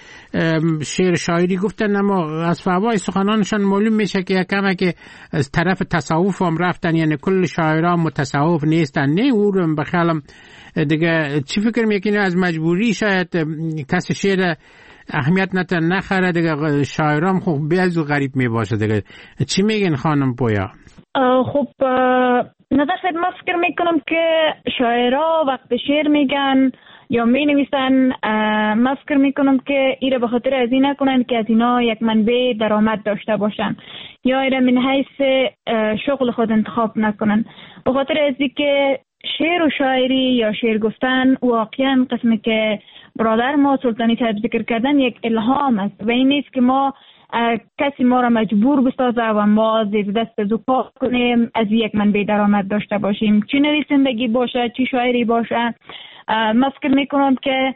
S2: شعر شاعری گفتن، اما از فوای سخنانشان معلوم میشه که یکم که از طرف تصوف هم رفتن، یعنی کل شاعران متصوف نیستن. نه او رو بخیالم دیگه چی فکر میکنی از مجبوری شاید کسی شعر اهمیت نتن نخره دیگه، شاعران خوب بیز و غریب میباشه دیگه. چی میگین خانم پویا؟
S4: خب نظر خیلی ما فکر میکنم که شاعرها وقت شعر میگن یا می نویسن، ما فکر میکنم که ایره به خاطر از این نکنن که از اینا یک منبع درآمد داشته باشن، یا ایره من حیث شغل خود انتخاب نکنن. به خاطر از این که شعر و شاعری یا شعر گفتن واقعا قسمی که برادر ما سلطانی صاحب ذکر کردن یک الهام است و این نیست که ما کسی ما را مجبور بسازه و ما زیر دست از او پاک کنیم، از یک منبع درآمد داشته باشیم، چه نویسندگی باشه چه شاعری باشه. من فکر میکنم که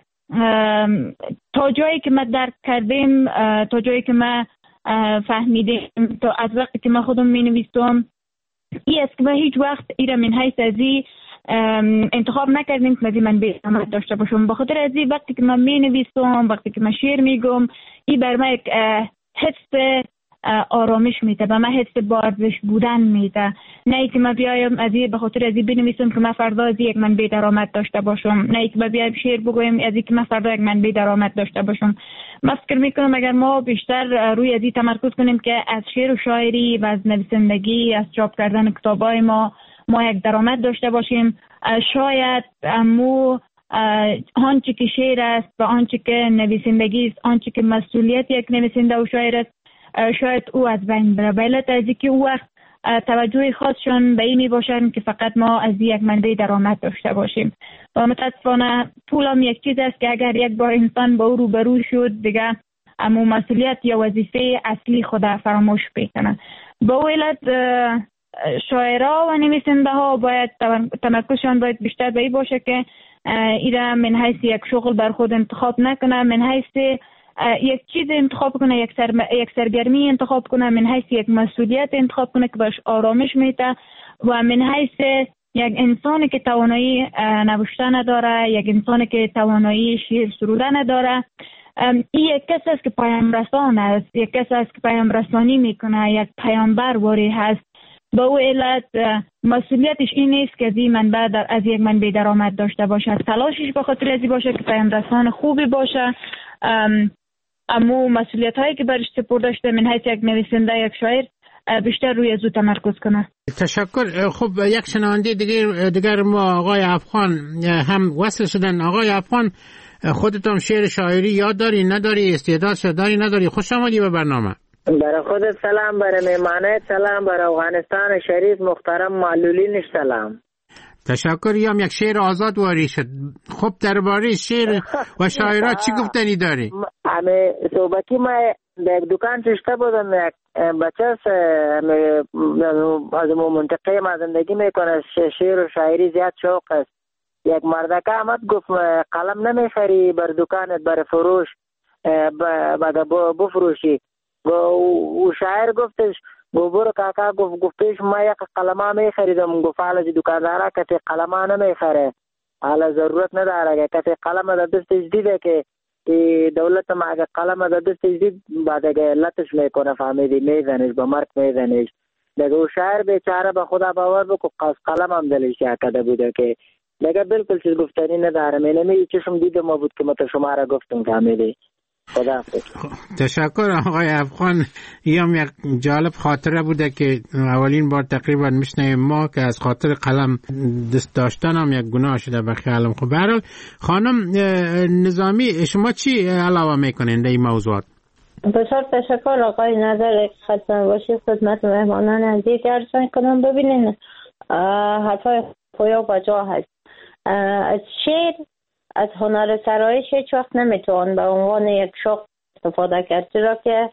S4: تا جایی که ما درک کردیم، تا جایی که ما فهمیدیم، تا از وقتی که ما خودم می نویسم ای است که ما هیچ وقت ایره من حیث ازی انتخاب نکردیم که من منبع درآمد داشته باشم. بخاطر ازی وقتی که من می نویسم، وقتی که من شعر میگم، ای بر من یک حس آرامش میده، به من حس با ارزش بودن میده. نه ای که من بیایم از این به خاطر از این بنویسم که من فردا از یک منبع درآمد داشته باشم، نه ای که من بیایم شعر بگویم از این که من فردا یک منبع درآمد داشته باشم. من فکر میکنم اگر ما بیشتر روی از این تمرکز کنیم که از شعر و شاعری و از نویسندگی، از چاپ کردن کتابای ما ما یک درآمد داشته باشیم، شاید امو آنچه که شعر است و آنچه که نویسندگی است، آنچه که مسئولیت یک نویسنده و شاعر است، شاید او از بین بره. بلکه از اینکه او وقت توجه خاصشون به این می باشن که فقط ما از یک منبع درآمد داشته باشیم. و متاسفانه پول هم یک چیز است که اگر یک بار انسان با او روبرو شد دیگه امو مسئولیت یا وظیفه اصلی خود فراموش بکنه. با علت شاعرها و نویسنده ها باید تمرکزشان باید بیشتر به این باشه که ایره من حیث یک شغل بر خود انتخاب نکنه، من حیث یک چیز انتخاب کنه، یک سر یک سرگرمی انتخاب کنه، من حیث یک مسئولیت انتخاب کنه که باش آرامش میده، و من حیث یک انسانی که توانایی نوشتن نداره، یک انسانی که توانایی شعر سرودن نداره. این یک کس است که پیام رسان است، یک کس است که پیام رسانی میکنه، یک پیامبر واری هست. با او علت مسئولیتش این نیست که از این منبع در از یک منبع درآمد داشته باشه، تلاشش به خاطر ازی باشه که پیام رسان خوبی باشه. اما مسئولیت هایی که برش سپرده شده من حیث یک نویسنده، یک شاعر، بیشتر روی از او تمرکز کنه.
S2: تشکر. خب یک شنونده دیگر دیگر ما آقای افغان هم وصل شدن. آقای افغان، خودتون شعر شاعری یاد داری نداری، استعدادش داری نداری؟ خوش آمدی به برنامه.
S8: برای خودت سلام، برای مهمانت سلام، برای افغانستان شریف محترم معلولینش سلام.
S2: تشکر. هم یک شعر آزاد واری شد. خب درباره شعر و شاعرها چی گفتنی داری؟
S8: همه صحبتی ما در دکان چشته بودم، یک بچه از منطقه ما زندگی میکنه، شعر و شاعری زیاد شوق است. یک مردکه آمد گفت قلم نمیخری بر دکانت بر فروش بفروشی. و شاعر گفتش برو کاکا، گفت گفتش ما یک قلمه میخریدم. گفت حالا جی دکاندارا کسی قلمه نمیخره، حالا ضرورت نداره، کسی قلمه در دستش دیده که دولت ما اگه قلمه در دستش دید بعد اگه لطش میکنه، فهمیدی، میزنش به مرک میزنش. دیگه او شاعر بیچاره به خدا باور بکن قلم هم دلش یکده بوده که دیگه بالکل چیز گفتنی نداره. می نمی چشم دیده ما بود که ما تا شما را گفتم، فهمیدی. خدا
S2: تشکر آقای افغان. این هم یک جالب خاطره بوده که اولین بار تقریبا میشنیم ما که از خاطر قلم دست داشتن هم یک گناه شده به خیالم. خب به هر حال خانم نظامی، شما چی علاوه میکنین در این موضوعات؟
S5: بسیار تشکر آقای نظر خدمت باشی خدمت مهمانان عزیز ارزان کنم. ببینین حرفای پویا با جا هست. از شعر، از هنر سرایش هیچ وقت نمیتوان به عنوان یک شغل استفاده کرد، چرا که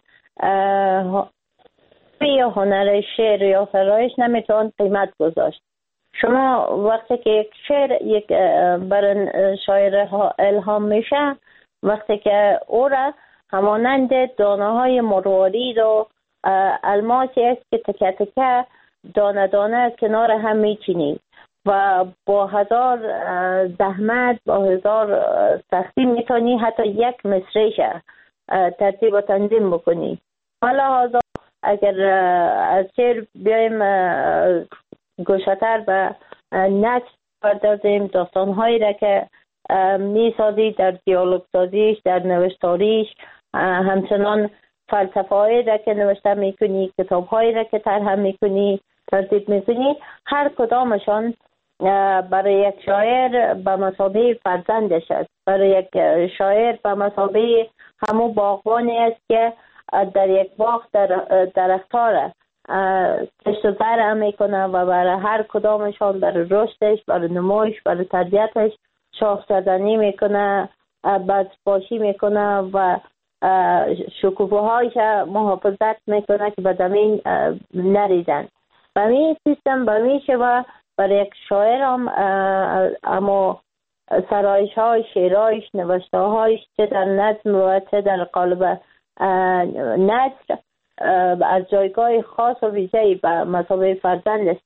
S5: یا هنر شعر یا سرایش نمیتوان قیمت گذاشت. شما وقتی که یک شعر یک بر شاعر الهام میشه، وقتی که او را همانند دانه های مروارید و الماسی است که تکه تکه دانه دانه کنار هم میچینید و با هزار زحمت با هزار سختی میتونی حتی یک مصرعش ترتیب و تنظیم بکنی. حالا اگر از شعر بیایم گوشتر به نقش پردازیم، داستانهایی را که میسازی در دیالوگ سازیش، در نوشتاریش، همچنان فلسفه هایی را که نوشته میکنی، کتاب هایی را که طرح میکنی، ترتیب میکنی، هر کدامشان برای یک شاعر به مثابه فرزندش است. برای یک شاعر به مثابه همون باغبانی است که در یک باغ در درخت‌ها را کشت و زرع میکنه و برای هر کدامشان برای رشدش، برای نمایش، برای تربیتش شاخ زدنی میکنه، بازپاشی میکنه و شکوفه‌هایش محافظت میکنه که به زمین نریزن. به این سیستم به این شبه برای یک شاعر هم اما سرایش های شعرهایش نوشته هایش چه در نظم و چه در قالب نثر از جایگاه خاص و ویژه‌ای به مثابه فرزند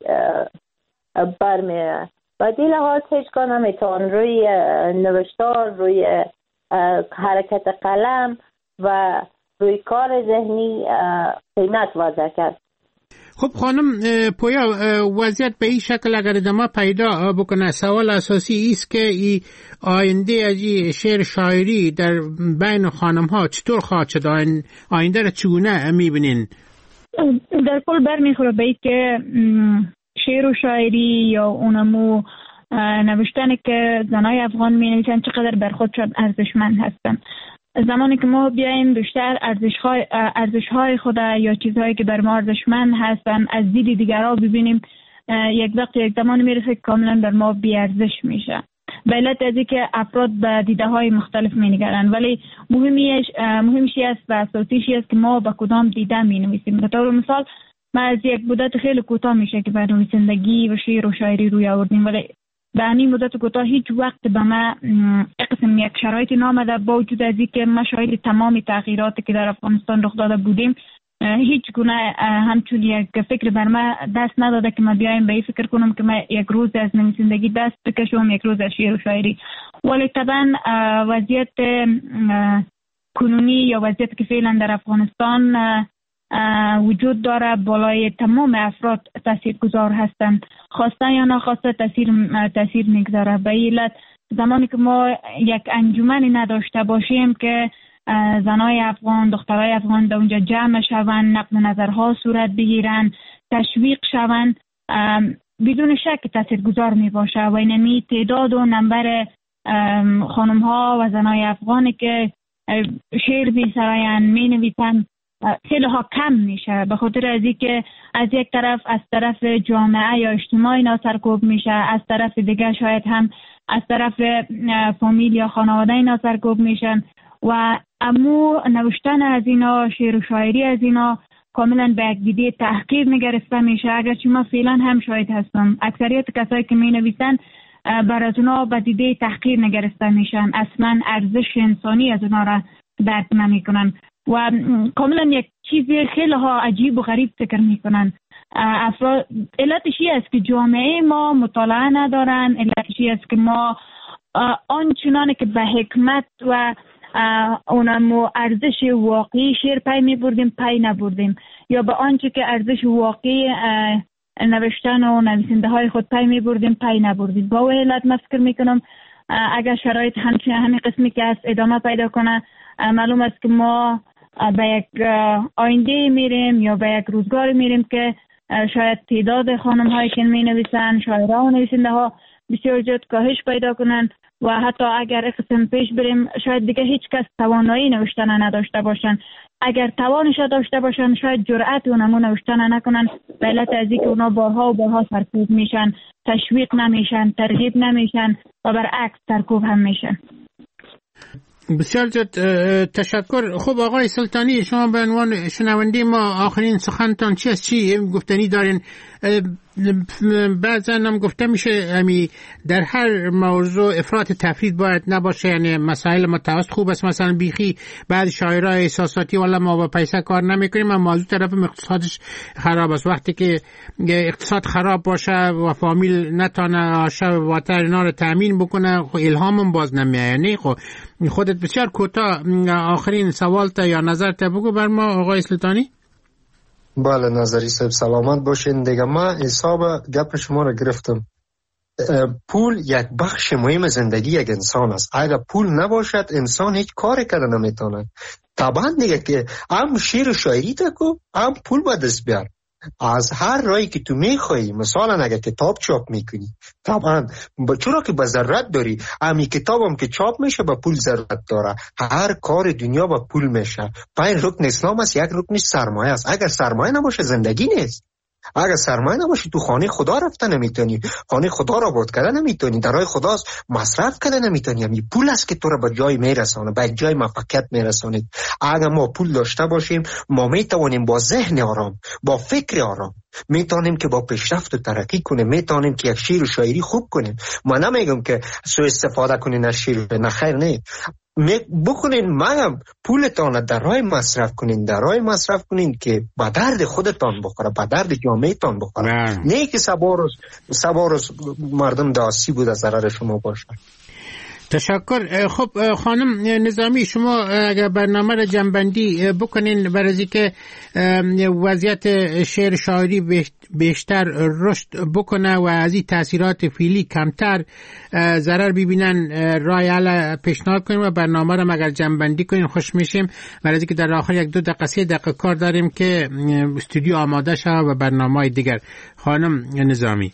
S5: برمی‌آید. و دی لحاظ هیچگاه نمیتوان روی نوشتار، روی حرکت قلم و روی کار ذهنی قیمت وضع کرد.
S2: خب خانم پویا، وضعیت به این شکل اگر ادامه پیدا بکنه، سوال اساسی است که ای آینده از این شعر شاعری در بین خانم ها چطور خواهد شد؟ آینده را چگونه میبینین؟
S4: در کل برمیخوره به این که شعر و شاعری یا اونمو نوشتن که زنای افغان می نویسن چقدر بر خودشان ارزشمند هستن. زمانی که ما بیایم بیشتر ارزش‌های ارزش‌های خود یا چیزهایی که بر ما ارزشمند هستن از دید دیگرها ببینیم، یک وقت یک زمان میرسه که کاملا بر ما بی ارزش میشه. به علت از اینکه افراد به دیده‌های مختلف می‌نگرند، ولی مهمیش مهمشی است و اساسیشی است که ما به کدام دیده می‌نویسیم. به طور مثال ما از یک مدت خیلی کوتاه میشه که بر نویسندگی و شعر و شاعری روی آوردیم، ولی به این مدت کوتاه هیچ وقت به ما قسم یک شرایطی نامده، با وجود از اینکه ما شاهد تمام تغییراتی که در افغانستان رخ داده بودیم، هیچ گونه همچون یک فکر بر ما دست نداده که ما بیایم به این فکر کنم که ما یک روز از نویسندگی دست بکشم، یک روز از شعر و شاعری. ولی طبعا وضعیت کنونی یا وضعیت که فعلا در افغانستان وجود داره بالای تمام افراد تاثیرگذار هستند، خواسته یا ناخواسته تاثیر تاثیر میگذاره. به علت زمانی که ما یک انجمنی نداشته باشیم که زنای افغان، دخترای افغان در اونجا جمع شوند، نقد نظرها صورت بگیرن، تشویق شوند، بدون شک تاثیرگذار می باشه. و اینمی تعداد و نمبر خانم ها و زنای افغانی که شعر می سراین، می نویسن، خیلی ها کم میشه، به خاطر از اینکه از یک طرف از طرف جامعه یا اجتماع اینا سرکوب میشه، از طرف دیگه شاید هم از طرف فامیل یا خانواده اینا سرکوب میشن و امو نوشتن از اینا، شعر و شاعری از اینا کاملا به یک دیده تحقیر نگرفته میشه. اگرچه ما فعلا هم شاید هستم اکثریت کسایی که می نویسن بر از اونا به دیده تحقیر نگرفته میشن، اصلا ارزش انسانی از اونا را درک نمیکنن و کاملا یک چیزی خیلی ها عجیب و غریب فکر میکنن. افراد علتشی است که جامعه ما مطالعه ندارن، علتشی است که ما آنچنان که به حکمت و اونمو ارزش واقعی شعر پی می بردیم پی نبردیم، یا به آنچه که ارزش واقعی نوشتن و نویسنده های خود پی می بردیم پی نبردیم. با علت من فکر میکنم اگر شرایط همچنین همین قسمی که است ادامه پیدا کنه، معلوم است که ما به یک آینده میریم یا به یک روزگار میریم که شاید تعداد خانم هایی که می نویسن، شاعرها و نویسنده ها بسیار زیاد کاهش پیدا کنند و حتی اگر قسم پیش بریم شاید دیگه هیچ کس توانایی نوشتن نداشته باشن. اگر توانش داشته باشن شاید جرأت اونمو نوشتن نکنن، به علت از اینکه اونا بارها و بارها سرکوب میشن، تشویق نمیشن، ترغیب نمیشن و برعکس سرکوب هم میشن.
S2: بسیار زیاد تشکر. خب آقای سلطانی، شما به عنوان شنونده ما آخرین سخنتان چی است؟ چی گفتنی دارین؟ بعضا هم گفته میشه امی در هر موضوع افراط تفرید باید نباشه، یعنی مسائل متوسط خوب است، مثلا بیخی بعد شاعرها احساساتی والا ما با پیسه کار نمیکنیم، اما موضوع طرف اقتصادش خراب است. وقتی که اقتصاد خراب باشه و فامیل نتونه آشه و واتر اینا رو تامین بکنه، خب الهامم باز نمیاد. یعنی خب خودت بسیار کوتاه آخرین سوال تا یا نظر تا بگو بر ما آقای سلطانی.
S7: بله نظری صاحب سلامت باشین. دیگه ما حساب گپ شما رو گرفتم. پول یک بخش مهم زندگی یک انسان است. اگر پول نباشد انسان هیچ کاری کرده نمیتونه. طبعا دیگه که هم شعر و شاعری تکو هم پول با دست بیار. از هر رایی که تو میخوایی، مثلا اگر کتاب چاپ میکنی طبعا چرا که به ضرورت داری، امی کتاب هم که چاپ میشه به پول ضرورت داره. هر کار دنیا به پول میشه. پنج رکن اسلام است، یک رکنش سرمایه است. اگر سرمایه نباشه زندگی نیست. اگر سرمایه نباشی تو خانه خدا رفته نمیتونی، خانه خدا را آباد کردن نمیتونی، در راه خدا مصرف کردن نمیتونی. همین پول است که تو را به جای میرسانه، به جای موفقیت میرسانه. اگر ما پول داشته باشیم ما میتوانیم با ذهن آرام، با فکر آرام میتونیم که با پیشرفت و ترقی کنیم، میتونیم که یک شعر و شاعری خوب کنیم. ما نمیگم که سوء استفاده کنین از شعر، نه خیر، نه بکنین. منم پولتان در راه مصرف کنین، در راه مصرف کنین که به درد خودتان بخوره، به درد جامعهتان بخوره، نه که سبا روز مردم داستی بود از ضرر شما باشه.
S2: تشکر. خب خانم نظامی، شما اگر برنامه را جنبندی بکنین برای که وضعیت شعر شاعری بیشتر رشد بکنه و از این تاثیرات فعلی کمتر ضرر ببینن، رای حل پیشنهاد کنیم و برنامه را اگر جنبندی کنین خوش میشیم، برای که در آخر یک دو دقیقه سه دقیقه کار داریم که استودیو آماده شود و برنامه‌های دیگر. خانم نظامی.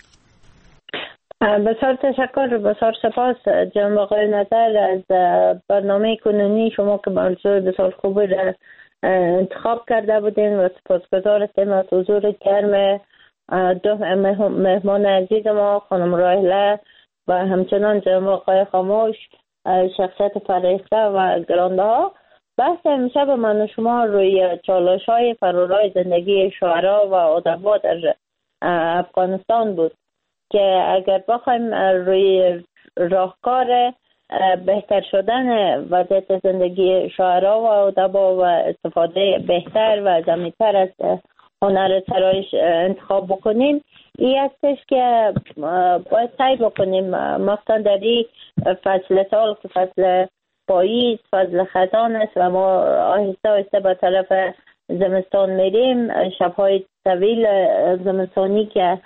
S5: بسیار تشکر، بسیار سپاس جناب آقای نظر از برنامه کنونی شما که موضوع بسیار خوبی را انتخاب کرده بودین و سپاسگزار هستیم از حضور گرم دو مهمان عزیز ما، خانم راهله و همچنان جناب آقای خاموش، شخصیت فرهیخته و گرانده ها. بحث امشب من و شما روی چالش های فرورای زندگی شاعرها و ادبا در افغانستان بود که اگر بخوایم روی راهکار بهتر شدن وضعیت زندگی شاعرها و ادبا و استفاده بهتر و زمین‌تر از هنر سرایش انتخاب بکنیم، این هستش که باید سعی بکنیم مثلا در این فصل سال که فصل پاییز، فصل خزان است و ما آهسته آهسته به طرف زمستان میریم، شبهای طویل زمستانی که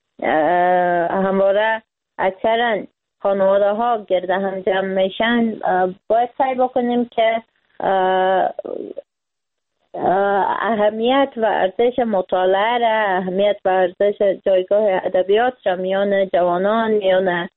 S5: همواره اکثرا خانواده ها گرد هم جمع میشن، باید سعی بکنیم که اهمیت و ارزش مطالعه را، اهمیت و ارزش جایگاه ادبیات را میان جوانان، میان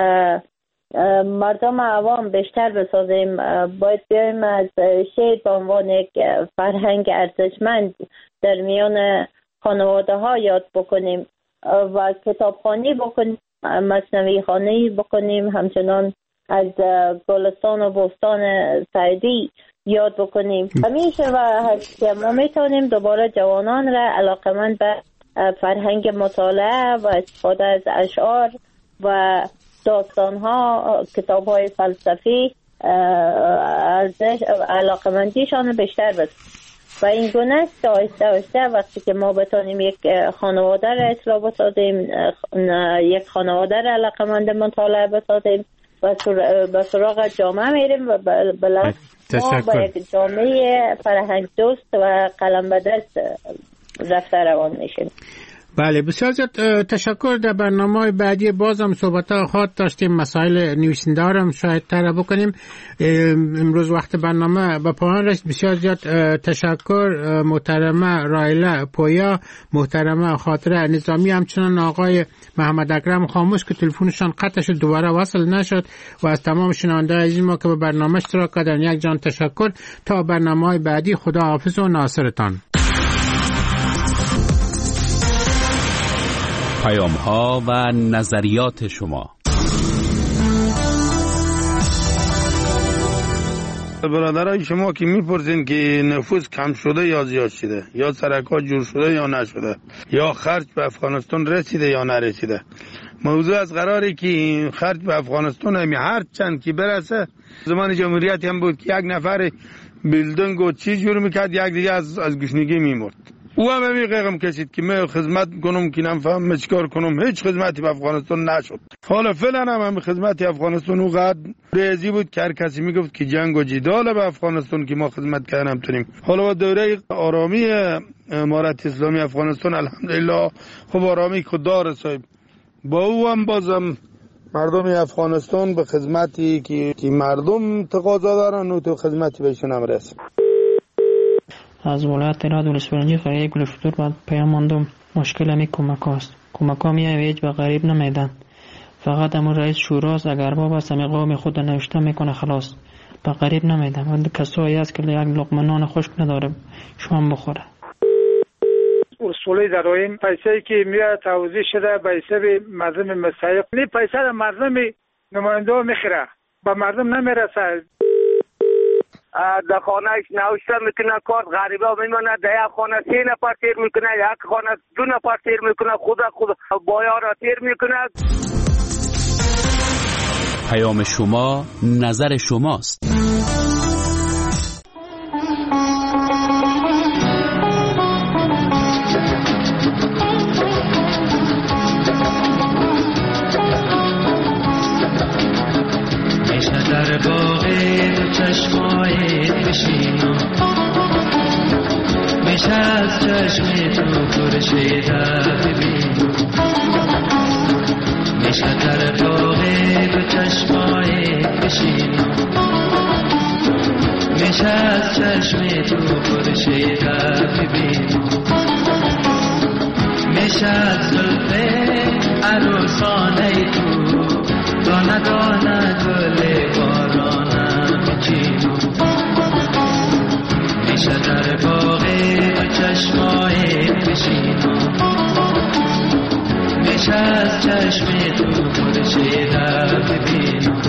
S5: مردم عوام بیشتر بسازیم. باید بیایم از شعر به عنوان یک فرهنگ ارزشمند در میان خانواده ها یاد بکنیم و کتابخوانی بکنیم، مثنوی خوانی بکنیم، همچنان از گلستان و بستان سعدی یاد بکنیم. همیشه و هست که ما میتونیم دوباره جوانان را علاقمند به فرهنگ مطالعه و استفاده از اشعار و داستانها، کتابهای فلسفی ارزش علاقمندیشان بیشتر بسازیم و این گونه است. آهسته آهسته وقتی که ما بتونیم یک خانواده را اصلاح بسازیم، یک خانواده را علاقمند مطالعه بسازیم و به سراغ جامعه میریم و بالاخره ما با یک جامعه فرهنگ دوست و قلم به دست رفته روان میشیم.
S2: بله، بسیار زیاد تشکر. در برنامه بعدی بازم صحبت ها خواهد داشتیم، مسائل نویسنده ها هم شاید تر بکنیم. امروز وقت برنامه به پایان رسید. بسیار زیاد تشکر محترمه رایله پویا، محترمه خاطره نظامی، همچنان آقای محمد اکرم خاموش که تلفنشان قطع شد دوباره وصل نشد و از تمام شنونده عزیز ما که به برنامه اشتراک کردن یک جان تشکر. تا برنامه بعدی، خدا حافظ و ناصرتان.
S9: پیام ها و نظریات شما.
S10: برادرای شما که میپرسین که نفوذ کم شده یا زیاد شده، یا سرکات جور شده یا نشده، یا خرج به افغانستان رسیده یا نرسیده، موضوع از قراری که خرج به افغانستان همی هر چند که برسه، زمان جمهوریت هم بود که یک نفر بیلدنگ و چی جور میکرد، یک دیگه از, از گشنگی میمرد. او هم همی قیقم کشید که من خدمت کنم که نفهم چیکار کنم، هیچ خدمتی به افغانستان نشد. حالا فعلا هم هم خدمتی افغانستان اونقدر ریزی بود که هر کسی میگفت که جنگ و جدال به افغانستان که ما خدمت کردن نمیتونیم. حالا با دوره آرامی امارت اسلامی افغانستان الحمدلله خب آرامی خود داره صاحب، با او هم بازم مردم افغانستان به خدمتی که, که مردم تقاضا دارن و تو خدمتی بهشون هم رسه.
S11: از ولایت راد ولسوالی قریه گلفتور باید پیام ماندم. مشکل همی کمک هاست. کمک ها می هیچ به غریب نمیدن، فقط همون رئیس شوراست اگر باب است همی قوم خود نوشته میکنه خلاص، به غریب نمیدن. و کسایی هست که یک لقمه نان خشک نداره شما بخوره.
S12: مسئولی داریم. پیسه‌ای که میاد توزیع شده به حساب مردم مستحق، این پیسه را مردم نماینده میخره، به مردم نمیرسه.
S6: در خانهش نوشته میکنه کارت غریبا میمونه، در یک خانه سه نفر تیر میکنه، یک خانه دو نفر تیر میکنه، خود خود بایا را تیر میکنه.
S9: پیام شما نظر شماست.
S13: میشه در باغ تو چشمایت بشینم، میشه از چشم تو خورشیده ببینم، میشه در باغ تو چشمایت بشینم، میشه از چشم تو خورشیده ببینم، میشه از زلف عروسانه تو دانه دانه گل بارانه بچینم، میشه در باغ تو چشمایت بشینم، میشه از چشم تو خورشیده ببینم.